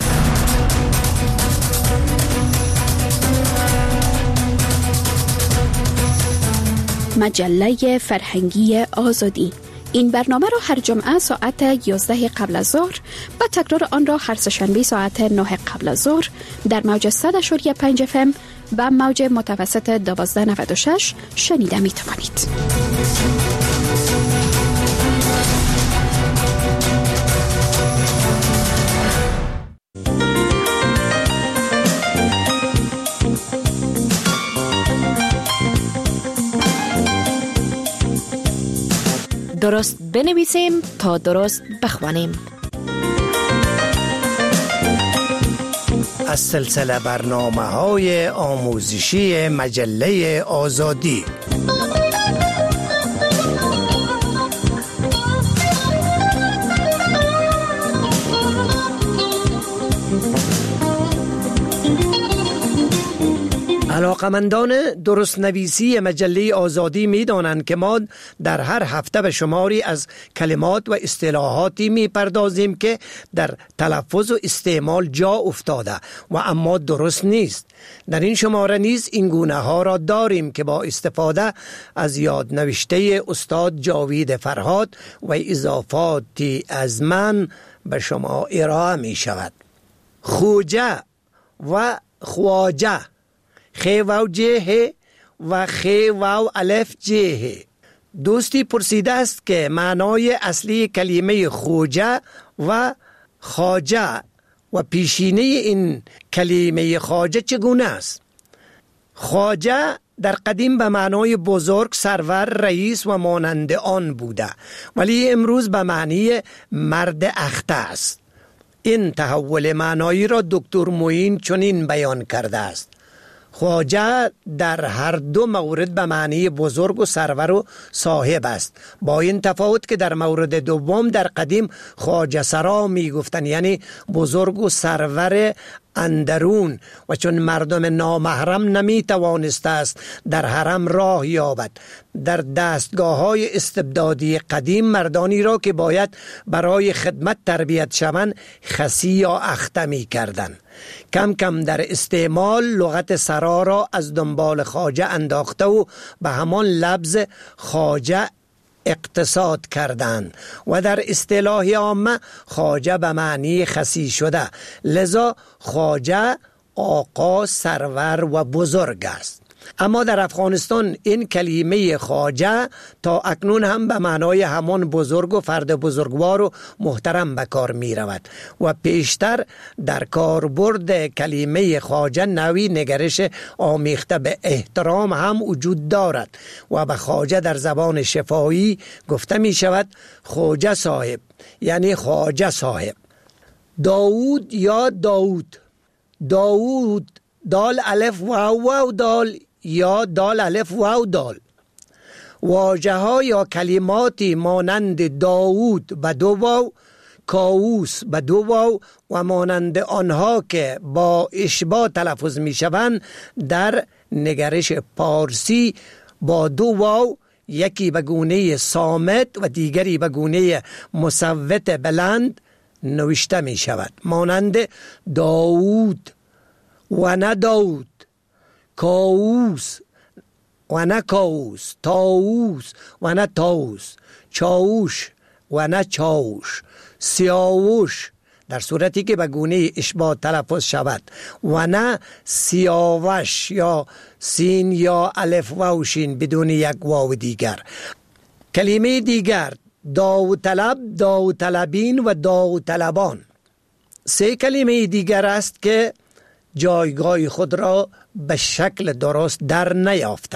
مجله فرهنگی آزادی. این برنامه را هر جمعه ساعت یازده قبل از ظهر و تکرار آن را هر سه‌شنبه ساعت نه قبل از ظهر در موج صد و پنج اف ام و موج متوسط دوازده نود و شش شنیده می توانید. درست بنویسیم تا درست بخوانیم. از سلسله برنامه‌های آموزشی مجله آزادی. علاقمندان درست نویسی مجله آزادی می دانند که ما در هر هفته به شماری از کلمات و اصطلاحاتی می پردازیم که در تلفظ و استعمال جا افتاده و اما درست نیست. در این شماره نیز این گونه ها را داریم که با استفاده از یاد نوشته استاد جاوید فرهاد و اضافاتی از من به شما ارائه می شود. خوجه و خواجه، خی واو جه و خی واو الف جه. دوستی پرسیده است که معنای اصلی کلمه خوجه و خواجه و پیشینه این کلمه خواجه چگونه است؟ خواجه در قدیم به معنای بزرگ، سرور، رئیس و مانند آن بوده، ولی امروز به معنی مرد اخته است. این تحول معنایی را دکتر معین چنین بیان کرده است: خواجه در هر دو مورد به معنی بزرگ و سرور و صاحب است، با این تفاوت که در مورد دوم در قدیم خواجه سرا می گفتن، یعنی بزرگ و سرور اندرون، و چون مردم نامحرم نمی توانسته است در حرم راه یابد، در دستگاه های استبدادی قدیم مردانی را که باید برای خدمت تربیت شوند خسی یا اخته می کردن. کم کم در استعمال لغت سرا را از دنبال خواجه انداخته و به همان لفظ خواجه اقتصاد کردند و در اصطلاح عامه خواجه به معنی خسی شده، لذا خواجه آقا، سرور و بزرگ است. اما در افغانستان این کلمه خواجه تا اکنون هم به معنای همان بزرگ و فرد بزرگوار و محترم به کار می رود و پیشتر در کاربرد کلمه خواجه نوعی نگرش آمیخته به احترام هم وجود دارد و به خواجه در زبان شفاهی گفته می شود خواجه صاحب، یعنی خواجه صاحب. داوود یا داوود، داوود دال الف واو واو دال یا دال الف واو دال. واژه ها یا کلماتی مانند داوود به دو واو، کاووس به دو واو و مانند آنها که با اشباع تلفظ می شوند در نگرش پارسی با دو واو، یکی به گونه صامت و دیگری به گونه مصوت بلند نوشته می شود، مانند داوود و نه داود، کاووس و نه کاووس، تاووس و نه تاووس، چاووش و نه چاووش، سیاووش در صورتی که به گونه اشباع تلفظ شود و نه سیاوش یا سین یا الف واو شین بدون یک واو دیگر. کلمه دیگر داوطلب، داوطلبین و داوطلبان. سه کلمه دیگر است که جایگاه خود را به شکل درست در نیافته.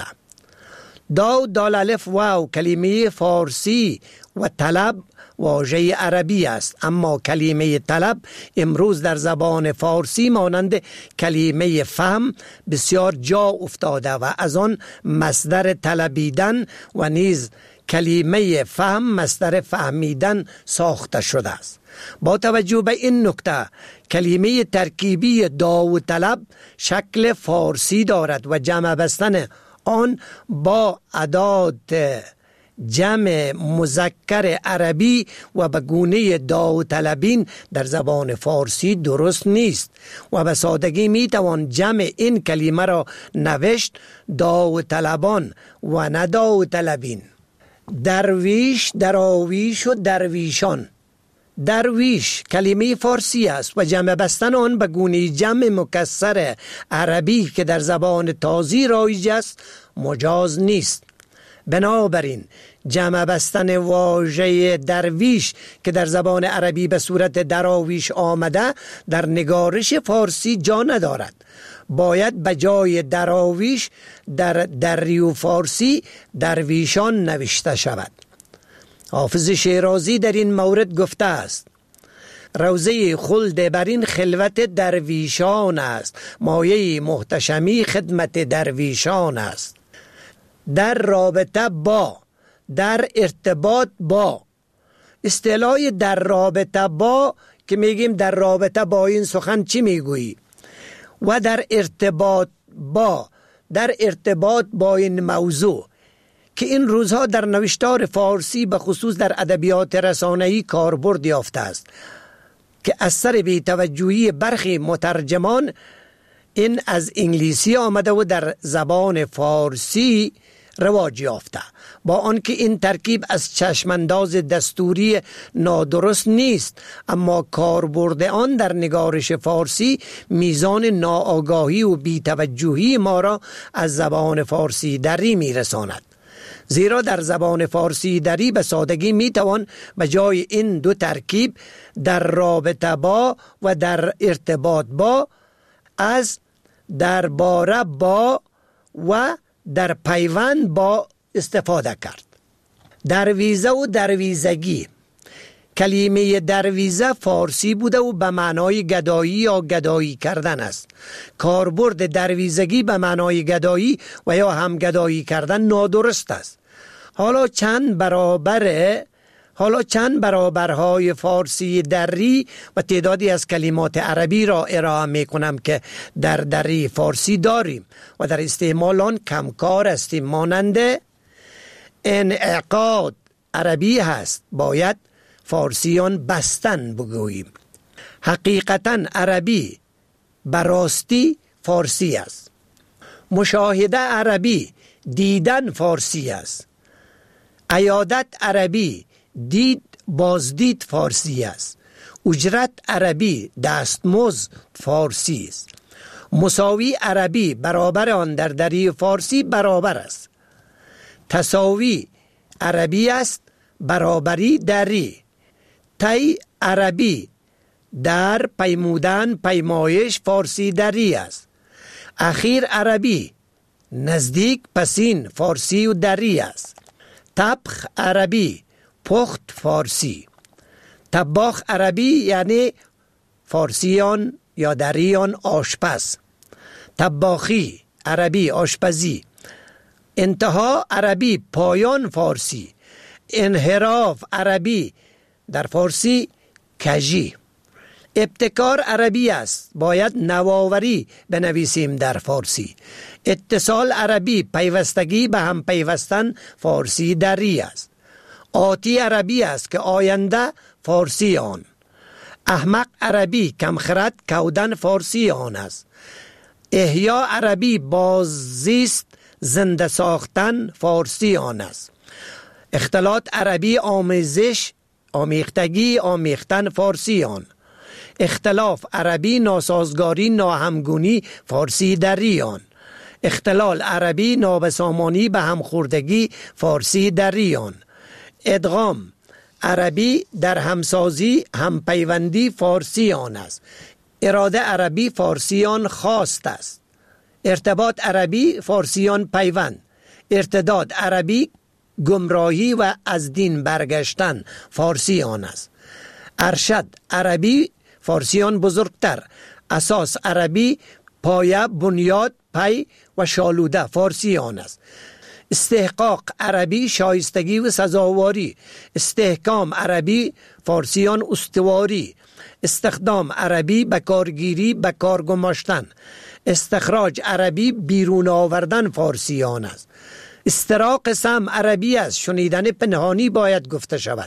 داو دال الف واو کلمه فارسی و طلب واژه عربی است، اما کلمه طلب امروز در زبان فارسی مانند کلمه فهم بسیار جا افتاده و از آن مصدر طلبیدن و نیز کلمه فهم مصدر فهمیدن ساخته شده است. با توجه به این نکته کلمه ترکیبی داوطلب شکل فارسی دارد و جمع بستن آن با ادات جمع مذکر عربی و به گونه داوطلبین در زبان فارسی درست نیست و به سادگی می توان جمع این کلمه را نوشت داوطلبان و نه داوطلبین. درویش، دراویش و درویشان. درویش کلمه فارسی است و جمع بستن آن به گونه جمع مکسر عربی که در زبان تازی رایج است مجاز نیست. بنابراین جمع بستن واژه درویش که در زبان عربی به صورت دراویش آمده در نگارش فارسی جا ندارد. باید به جای دراویش در دریو فارسی درویشان نوشته شود. حافظ شیرازی در این مورد گفته است: روضه خلد بر این خلوت درویشان است، مایه محتشمی خدمت درویشان است. در رابطه با، در ارتباط با. اصطلاح در رابطه با که میگیم در رابطه با این سخن چی میگویی، و در ارتباط با، در ارتباط با این موضوع که این روزها در نوشتار فارسی به خصوص در ادبیات رسانه‌ای کاربرد یافته است که اثر بی توجهی برخی مترجمان این از انگلیسی آمده و در زبان فارسی رواج یافته، با آنکه این ترکیب از چشمانداز دستوری نادرست نیست، اما کاربرد آن در نگارش فارسی میزان ناآگاهی و بی‌توجهی ما را از زبان فارسی دری میرساند. زیرا در زبان فارسی دری به سادگی میتوان به جای این دو ترکیب در رابطه با و در ارتباط با از درباره با و در پیوند با استفاده کرد. درویزه و درویزگی. کلمه درویزه فارسی بوده و به معنای گدایی یا گدایی کردن است. کاربرد درویزگی به معنای گدایی و یا هم گدایی کردن نادرست است. حالا چند برابر حالا چند برابرهای فارسی دری و تعدادی از کلمات عربی را ارائه می کنم که در دری فارسی داریم و در استعمال آن کمکار هستیم، مانند انعقاد عربی هست، باید فارسیان بستن بگوییم. حقیقتا عربی براستی فارسی است. مشاهده عربی دیدن فارسی است. عیادت عربی دید بازدید فارسی است. اجرت عربی دستمزد فارسی است. مساوی عربی برابر آن در دری فارسی برابر است. تساوی عربی است، برابری دری. تی عربی، در پیمودن پیمایش فارسی دری است. اخیر عربی، نزدیک پسین فارسی و دری است. طبخ عربی، پخت فارسی. طباخ عربی یعنی فارسیان یا دریان آشپز. طباخی عربی آشپزی. انتها عربی پایان فارسی. انحراف عربی در فارسی کجی. ابتکار عربی است، باید نوآوری بنویسیم در فارسی. اتصال عربی پیوستگی به هم پیوستن فارسی دری است. آتی عربی است که آینده فارسی آن. احمق عربی کمخرد کودن فارسی آن است. احیا عربی باززیست زنده ساختن فارسی آن است. اختلاط عربی آمیزش آمیختگی آمیختن فارسی آن. اختلاف عربی ناسازگاری ناهمگونی فارسی دری آن. اختلال عربی نابسامانی به همخوردگی فارسی دری آن. ادغام عربی در همسازی همپیوندی فارسی آن است. اراده عربی فارسیان خواست است. ارتباط عربی فارسیان پیوند. ارتداد عربی گمراهی و از دین برگشتن فارسی آن است. ارشد عربی فارسیان بزرگتر. اساس عربی پایه بنیاد پی و شالوده فارسی آن است. استحقاق عربی شایستگی و سزاواری. استحکام عربی فارسیان استواری. استخدام عربی بکارگیری بکار گماشتن. استخراج عربی بیرون آوردن فارسیان است. استراق سمع عربی است، شنیدن پنهانی باید گفته شود.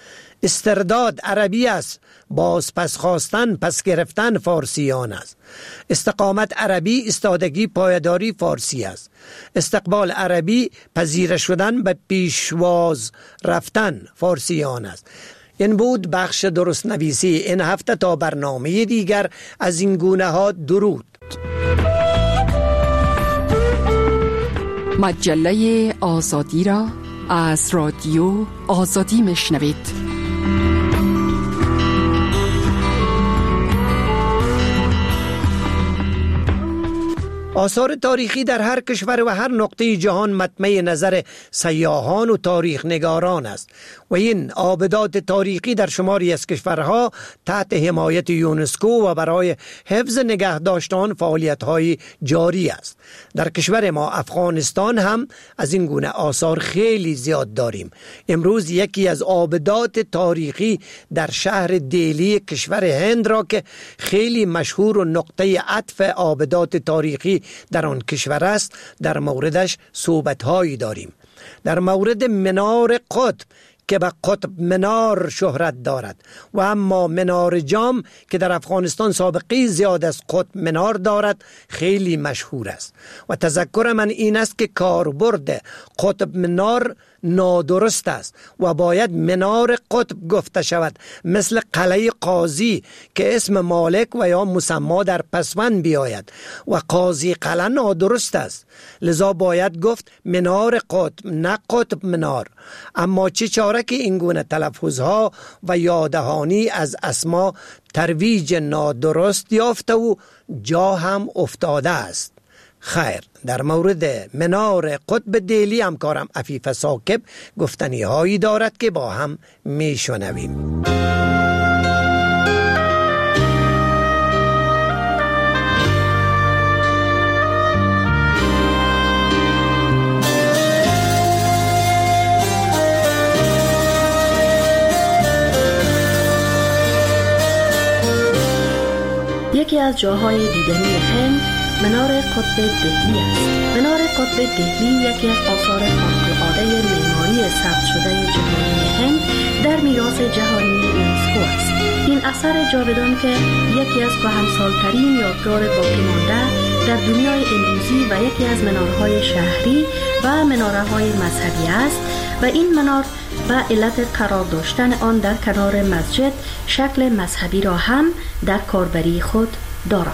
استرداد عربی است، باز پس خواستن پس گرفتن فارسیان است. استقامت عربی استادگی پایداری فارسی است. استقبال عربی پذیره شدن به پیشواز رفتن فارسیان است. این بود بخش درست نویسی این هفته. تا برنامه دیگر از این گونه ها درود. مجله آزادی را از رادیو آزادی میشنوید. آثار تاریخی در هر کشور و هر نقطه جهان مطمع نظر سیاحان و تاریخ نگاران است و این آبدات تاریخی در شماری از کشورها تحت حمایت یونسکو و برای حفظ نگهداشت آن فعالیت‌های جاری است. در کشور ما افغانستان هم از این گونه آثار خیلی زیاد داریم. امروز یکی از آبدات تاریخی در شهر دیلی کشور هند را که خیلی مشهور و نقطه عطف آبدات تاریخی در آن کشور است در موردش صحبت‌هایی داریم. در مورد منار قطب که به قطب منار شهرت دارد و اما منار جام که در افغانستان سابقه زیاد از قطب منار دارد خیلی مشهور است و تذکر من این است که کاربرد قطب منار نادرست است و باید منار قطب گفته شود، مثل قلعه قاضی که اسم مالک و یا مسما در پسوند بیاید و قاضی قلعه نادرست است، لذا باید گفت منار قطب نه قطب منار. اما چه چاره که این گونه تلفظها و یادهانی از اسما ترویج نادرست یافته و جا هم افتاده است. خیر، در مورد منار قطب دیلی همکارم عفیف ثاقب گفتنی هایی دارد که با هم می شنویم. یکی از جاهای دیدنی هند منار قطب دهلی است. منار قطب دهلی یکی از آثار خارق‌العاده معماری ثبت شده جهانی هند در میراث جهانی یونسکو است. این اثر جاودان که یکی از کهنسال‌ترین یادگار باقی مانده در دنیای امروزی و یکی از منارهای شهری و مناره‌های مذهبی است و این منار به علت قرار داشتن آن در کنار مسجد شکل مذهبی را هم در کاربری خود دارست.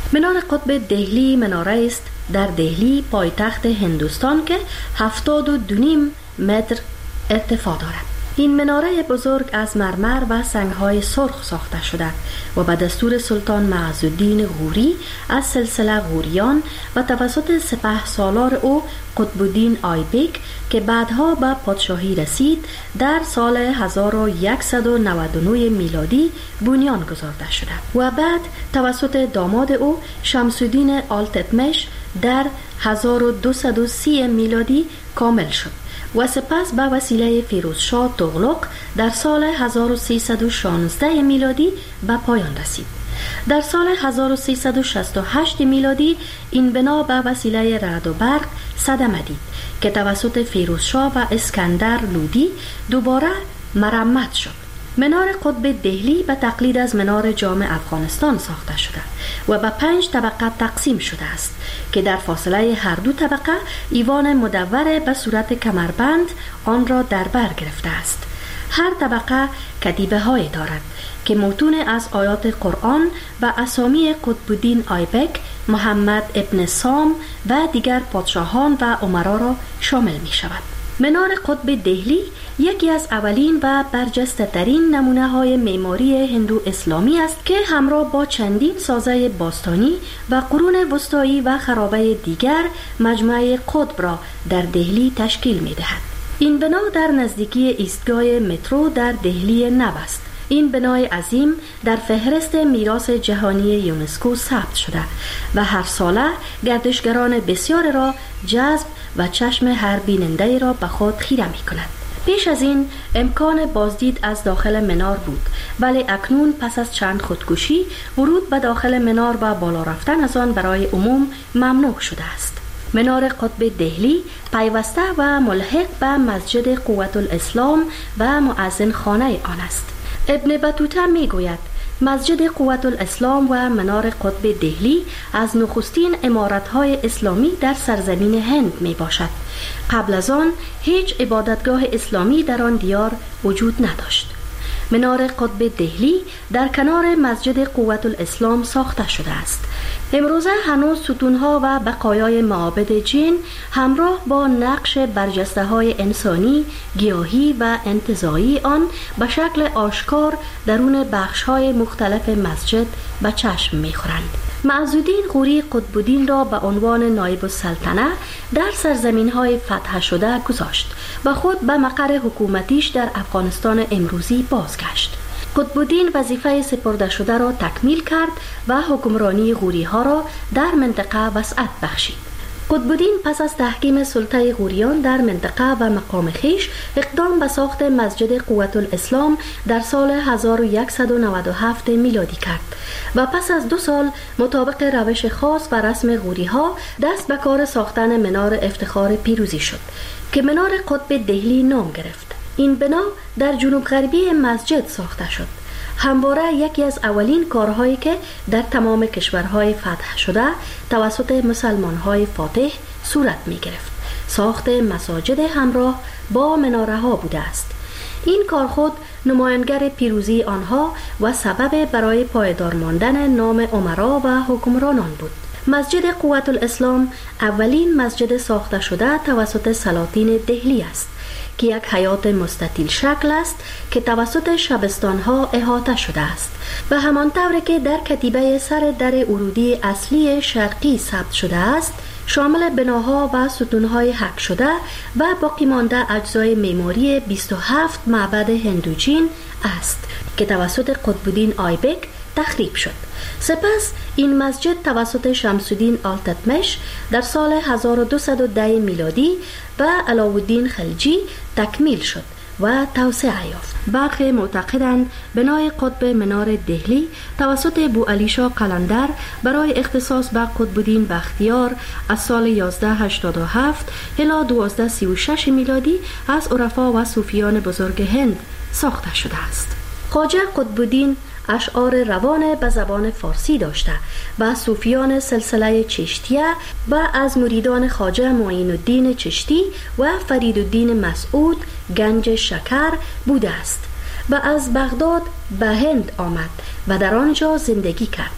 منار قطب دهلی مناره است در دهلی پایتخت هندوستان که هفتاد و دو نیم متر ارتفاع دارد. این مناره بزرگ از مرمر و سنگ‌های سرخ ساخته شده و به دستور سلطان معزالدین غوری از سلسله غوریان و توسط سپهسالار او قطب الدین آیبک که بعدها به پادشاهی رسید در سال هزار و صد و نود و نه میلادی بنیان گذارده شده و بعد توسط داماد او شمس الدین آلتتمش در هزار و دویست و سی میلادی کامل شد و سپس به وسیله فیروزشاه تغلق در سال هزار و سیصد و شانزده میلادی به پایان رسید. در سال هزار و سیصد و شصت و هشت میلادی این بنا به وسیله رعد و برق صدمه دید که توسط فیروزشاه و اسکندر لودی دوباره مرمت شد. منار قطب دهلی به تقلید از منار جام افغانستان ساخته شده و به پنج طبقه تقسیم شده است که در فاصله هر دو طبقه ایوان مدور به صورت کمربند آن را در بر گرفته است. هر طبقه کتیبه های دارد که متون از آیات قرآن و اسامی قطب الدین آیبک، محمد ابن سام و دیگر پادشاهان و امرا را شامل می شود. منار قطب دهلی یکی از اولین و برجسته ترین نمونه های معماری هندو اسلامی است که همراه با چندین سازه باستانی و قرون وسطایی و خرابه دیگر مجمع قطب را در دهلی تشکیل می دهد. این بنا در نزدیکی ایستگاه مترو در دهلی نو است. این بنای عظیم در فهرست میراث جهانی یونسکو ثبت شده و هر ساله گردشگران بسیار را جذب و چشم هر بیننده را به خود خیره می کند. پیش از این امکان بازدید از داخل منار بود، ولی اکنون پس از چند خودکشی ورود به داخل منار و بالا رفتن از آن برای عموم ممنوع شده است. منار قطب دهلی پیوسته و ملحق به مسجد قوت الاسلام و مؤذن خانه آن است. ابن بطوطه می گوید مسجد قوت الاسلام و منار قطب دهلی از نخستین عمارت‌های اسلامی در سرزمین هند می باشد. قبل از آن هیچ عبادتگاه اسلامی در آن دیار وجود نداشت. منار قطب دهلی در کنار مسجد قوت الاسلام ساخته شده است. امروزه هنوز ستونها و بقایای معابد جین همراه با نقش برجسته های انسانی، گیاهی و انتزاعی آن به شکل آشکار درون بخش های مختلف مسجد به چشم می‌خورند. معزالدین غوری قطب الدین را به عنوان نایب السلطنه در سرزمین های فتح شده گذاشت و خود به مقر حکومتیش در افغانستان امروزی بازگشت. قطب الدین وظیفه سپرده شده را تکمیل کرد و حکمرانی غوری ها را در منطقه وسعت بخشید. قطب الدین پس از تحکیم سلطه غوریان در منطقه و مقام خیش اقدام به ساخت مسجد قوت الاسلام در سال هزار و صد و نود و هفت میلادی کرد و پس از دو سال مطابق روش خاص و رسم غوری ها دست به کار ساختن منار افتخار پیروزی شد که منار قطب دهلی نام گرفت. این بنا در جنوب غربی مسجد ساخته شد. همواره یکی از اولین کارهایی که در تمام کشورهای فتح شده توسط مسلمانهای فاتح صورت می گرفت ساخت مساجد همراه با مناره ها بوده است. این کار خود نمایانگر پیروزی آنها و سبب برای پایدار ماندن نام امرا و حکمرانان بود. مسجد قوت الاسلام اولین مسجد ساخته شده توسط سلاطین دهلی است که یک حیات مستطیل شکل است که توسط شبستانها احاطه شده است و همان طور که در کتیبه سر در ورودی اصلی شرقی ثبت شده است شامل بناها و ستونهای حک شده و باقی مانده اجزای معماری بیست و هفت معبد هندوجین است که توسط قطب الدین آیبک تخریب شد. سپس این مسجد توسط شمس الدین آلتتمش در سال هزار و دویست و ده میلادی و علاءالدین خلجی تکمیل شد و توسعه یافت. برخی معتقدند بنای قطب منار دهلی توسط بوعلی شاه قلندر برای اختصاص به قطب الدین بختیار از سال یازده هشتاد و هفت الی دوازده سی و شش میلادی از عرفا و صوفیان بزرگ هند ساخته شده است. خواجه قطب الدین اشعار روان به زبان فارسی داشته و صوفیان سلسله چشتیه و از مریدان خواجه معین الدین چشتی و فرید الدین مسعود گنج شکر بوده است و از بغداد به هند آمد و در آنجا زندگی کرد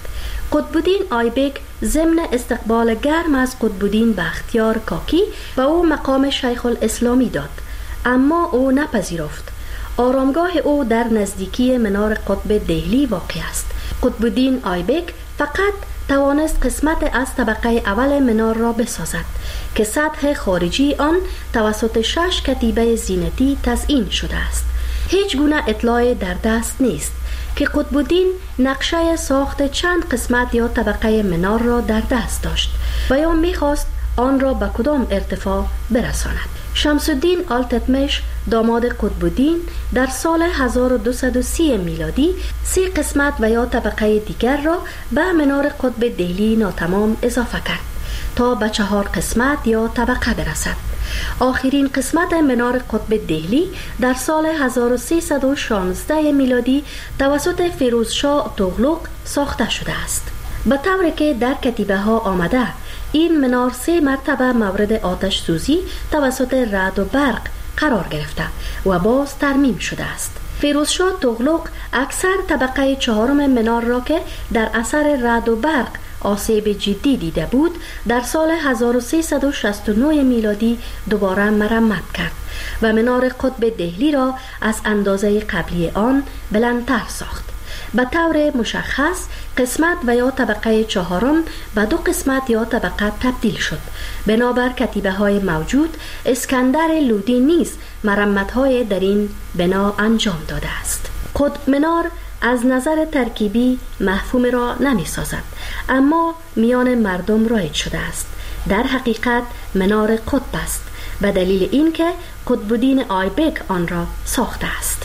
قطب‌الدین آیبک ضمن استقبال گرم از قطب‌الدین بختیار کاکی و او مقام شیخ الاسلامی داد، اما او نپذیرفت. آرامگاه او در نزدیکی منار قطب دهلی واقع است. قطب‌الدین آیبک فقط توانست قسمت از طبقه اول منار را بسازد که سطح خارجی آن توسط شش کتیبه زینتی تزیین شده است. هیچ گونه اطلاع در دست نیست که قطب‌الدین نقشه ساخت چند قسمت یا طبقه منار را در دست داشت و یا می‌خواست آن را به کدام ارتفاع برساند. شمس الدین آلتتمش داماد قطب‌الدین در سال هزار و دویست و سی میلادی سی قسمت و یا طبقه دیگر را به منار قطب دهلی ناتمام اضافه کرد تا به چهار قسمت یا طبقه برسد. آخرین قسمت منار قطب دهلی در سال هزار و سیصد و شانزده میلادی توسط فیروزشاه تغلق ساخته شده است. به طوری که در کتیبه ها آمده این منار سه مرتبه مورد آتش سوزی توسط رعد و برق قرار گرفته و باز ترمیم شده است. فیروزشاه تغلق اکثر طبقه چهارم منار را که در اثر رعد و برق آسیب جدی دیده بود در سال هزار و سیصد و شصت و نه میلادی دوباره مرمت کرد و منار قطب دهلی را از اندازه قبلی آن بلندتر ساخت. به طور مشخص قسمت و یا طبقه چهارم به دو قسمت یا طبقه تبدیل شد. بنابر کتیبه های موجود اسکندر لودی نیز مرمت های در این بنا انجام داده است. قطب منار از نظر ترکیبی مفهوم را نمی سازد، اما میان مردم رایج شده است. در حقیقت منار قطب است به دلیل اینکه قطب‌الدین آیبک آن را ساخته است.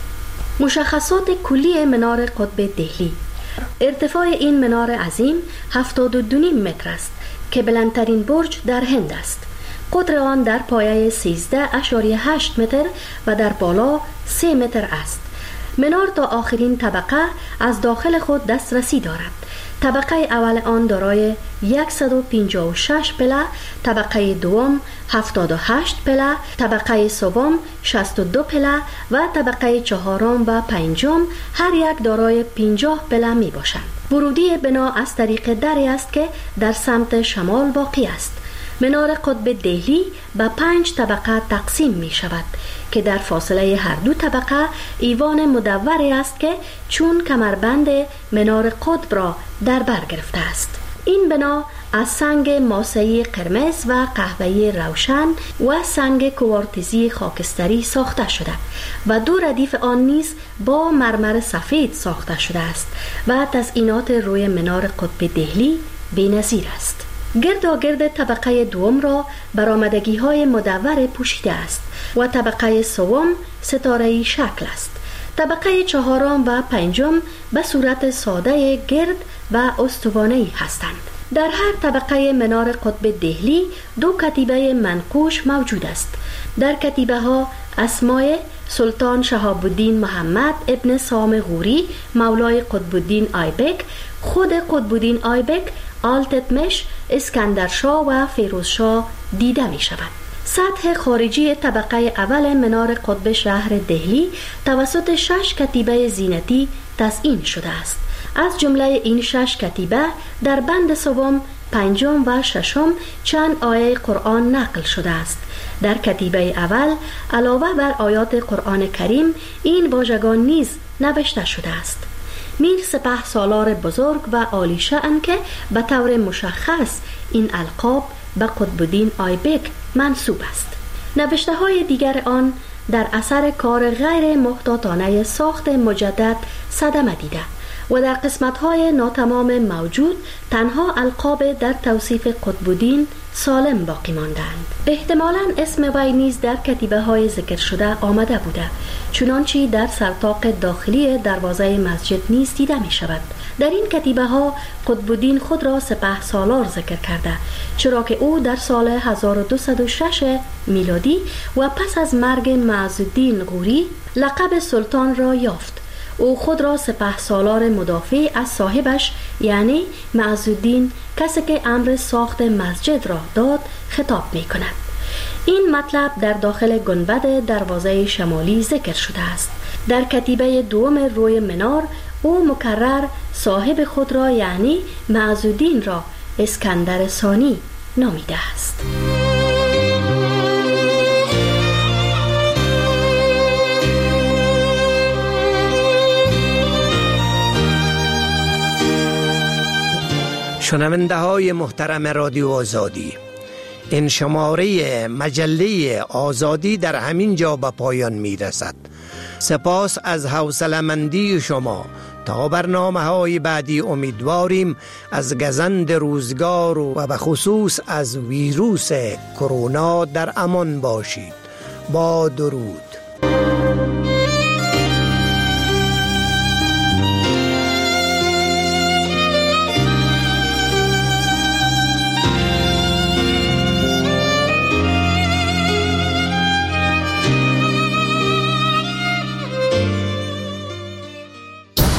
مشخصات کلی منار قطب دهلی: ارتفاع این منار عظیم هفتاد و دو متر است که بلندترین برج در هند است. قطر آن در پایه سیزده اشاریه هشت متر و در بالا سه متر است. منار تا آخرین طبقه از داخل خود دسترسی دارد. طبقه اول آن دارای صد و پنجاه و شش پله، طبقه دوم هفتاد و هشت پله، طبقه سوم شصت و دو پله و طبقه چهارم و پنجم هر یک دارای پنجاه پله می باشند. ورودی بنا از طریق دری است که در سمت شمال واقع است. منار قطب دهلی به پنج طبقه تقسیم می شود که در فاصله هر دو طبقه ایوان مدوری است که چون کمربند منار قطب را در بر گرفته است. این بنا از سنگ ماسه‌ای قرمز و قهوه‌ای روشن و سنگ کوارتزی خاکستری ساخته شده و دو ردیف آن نیز با مرمر سفید ساخته شده است و تزئینات روی منار قطب دهلی بی‌نظیر است. گرداگرد طبقه دوم را برآمدگی های مدور پوشیده است و طبقه سوم ستاره‌ای شکل است. طبقه چهارم و پنجم به صورت ساده گرد و استوانه‌ای هستند. در هر طبقه منار قطب دهلی دو کتیبه منقوش موجود است. در کتیبه ها اسمای سلطان شهاب الدین محمد ابن سام غوری مولای قطب‌الدین آیبک، خود قطب‌الدین آیبک، آلتتمش، اسکندرشاه و فیروزشاه دیده می شود. سطح خارجی طبقه اول منار قطب شهر دهلی توسط شش کتیبه زینتی تزیین شده است. از جمله این شش کتیبه در بند سوم، پنجم و ششم چند آیه قرآن نقل شده است. در کتیبه اول علاوه بر آیات قرآن کریم این واژگان نیز نوشته شده است: میر سپه سالار بزرگ و عالی شأن که به طور مشخص این القاب به قطب‌الدین آیبک منسوب است. نوشته های دیگر آن در اثر کار غیر محتاطانه ساخت مجدد صدمه دیده و در قسمت های ناتمام موجود تنها القاب در توصیف قطب‌الدین سالم باقی ماندند. احتمالاً اسم وی نیز در کتیبه های ذکر شده آمده بوده، چنانچه در سرطاق داخلی دروازه مسجد نیز دیده می شود. در این کتیبه ها قطب‌الدین خود را سپه سالار ذکر کرده، چرا که او در سال هزار و دویست و شش میلادی و پس از مرگ معزالدین غوری لقب سلطان را یافت. او خود را سپه سالار مدافع از صاحبش یعنی معزالدین، کسی که امر ساخت مسجد را داد، خطاب می کند. این مطلب در داخل گنبد دروازه شمالی ذکر شده است. در کتیبه دوم روی منار او مکرر صاحب خود را یعنی معزودین را اسکندر ثانی نامیده است. شنونده های محترم رادیو آزادی، این شماره مجله آزادی در همین جا به پایان می رسد. سپاس از حوصله‌مندی شما. تا برنامه های بعدی امیدواریم از گزند روزگار و به خصوص از ویروس کرونا در امان باشید. با درود.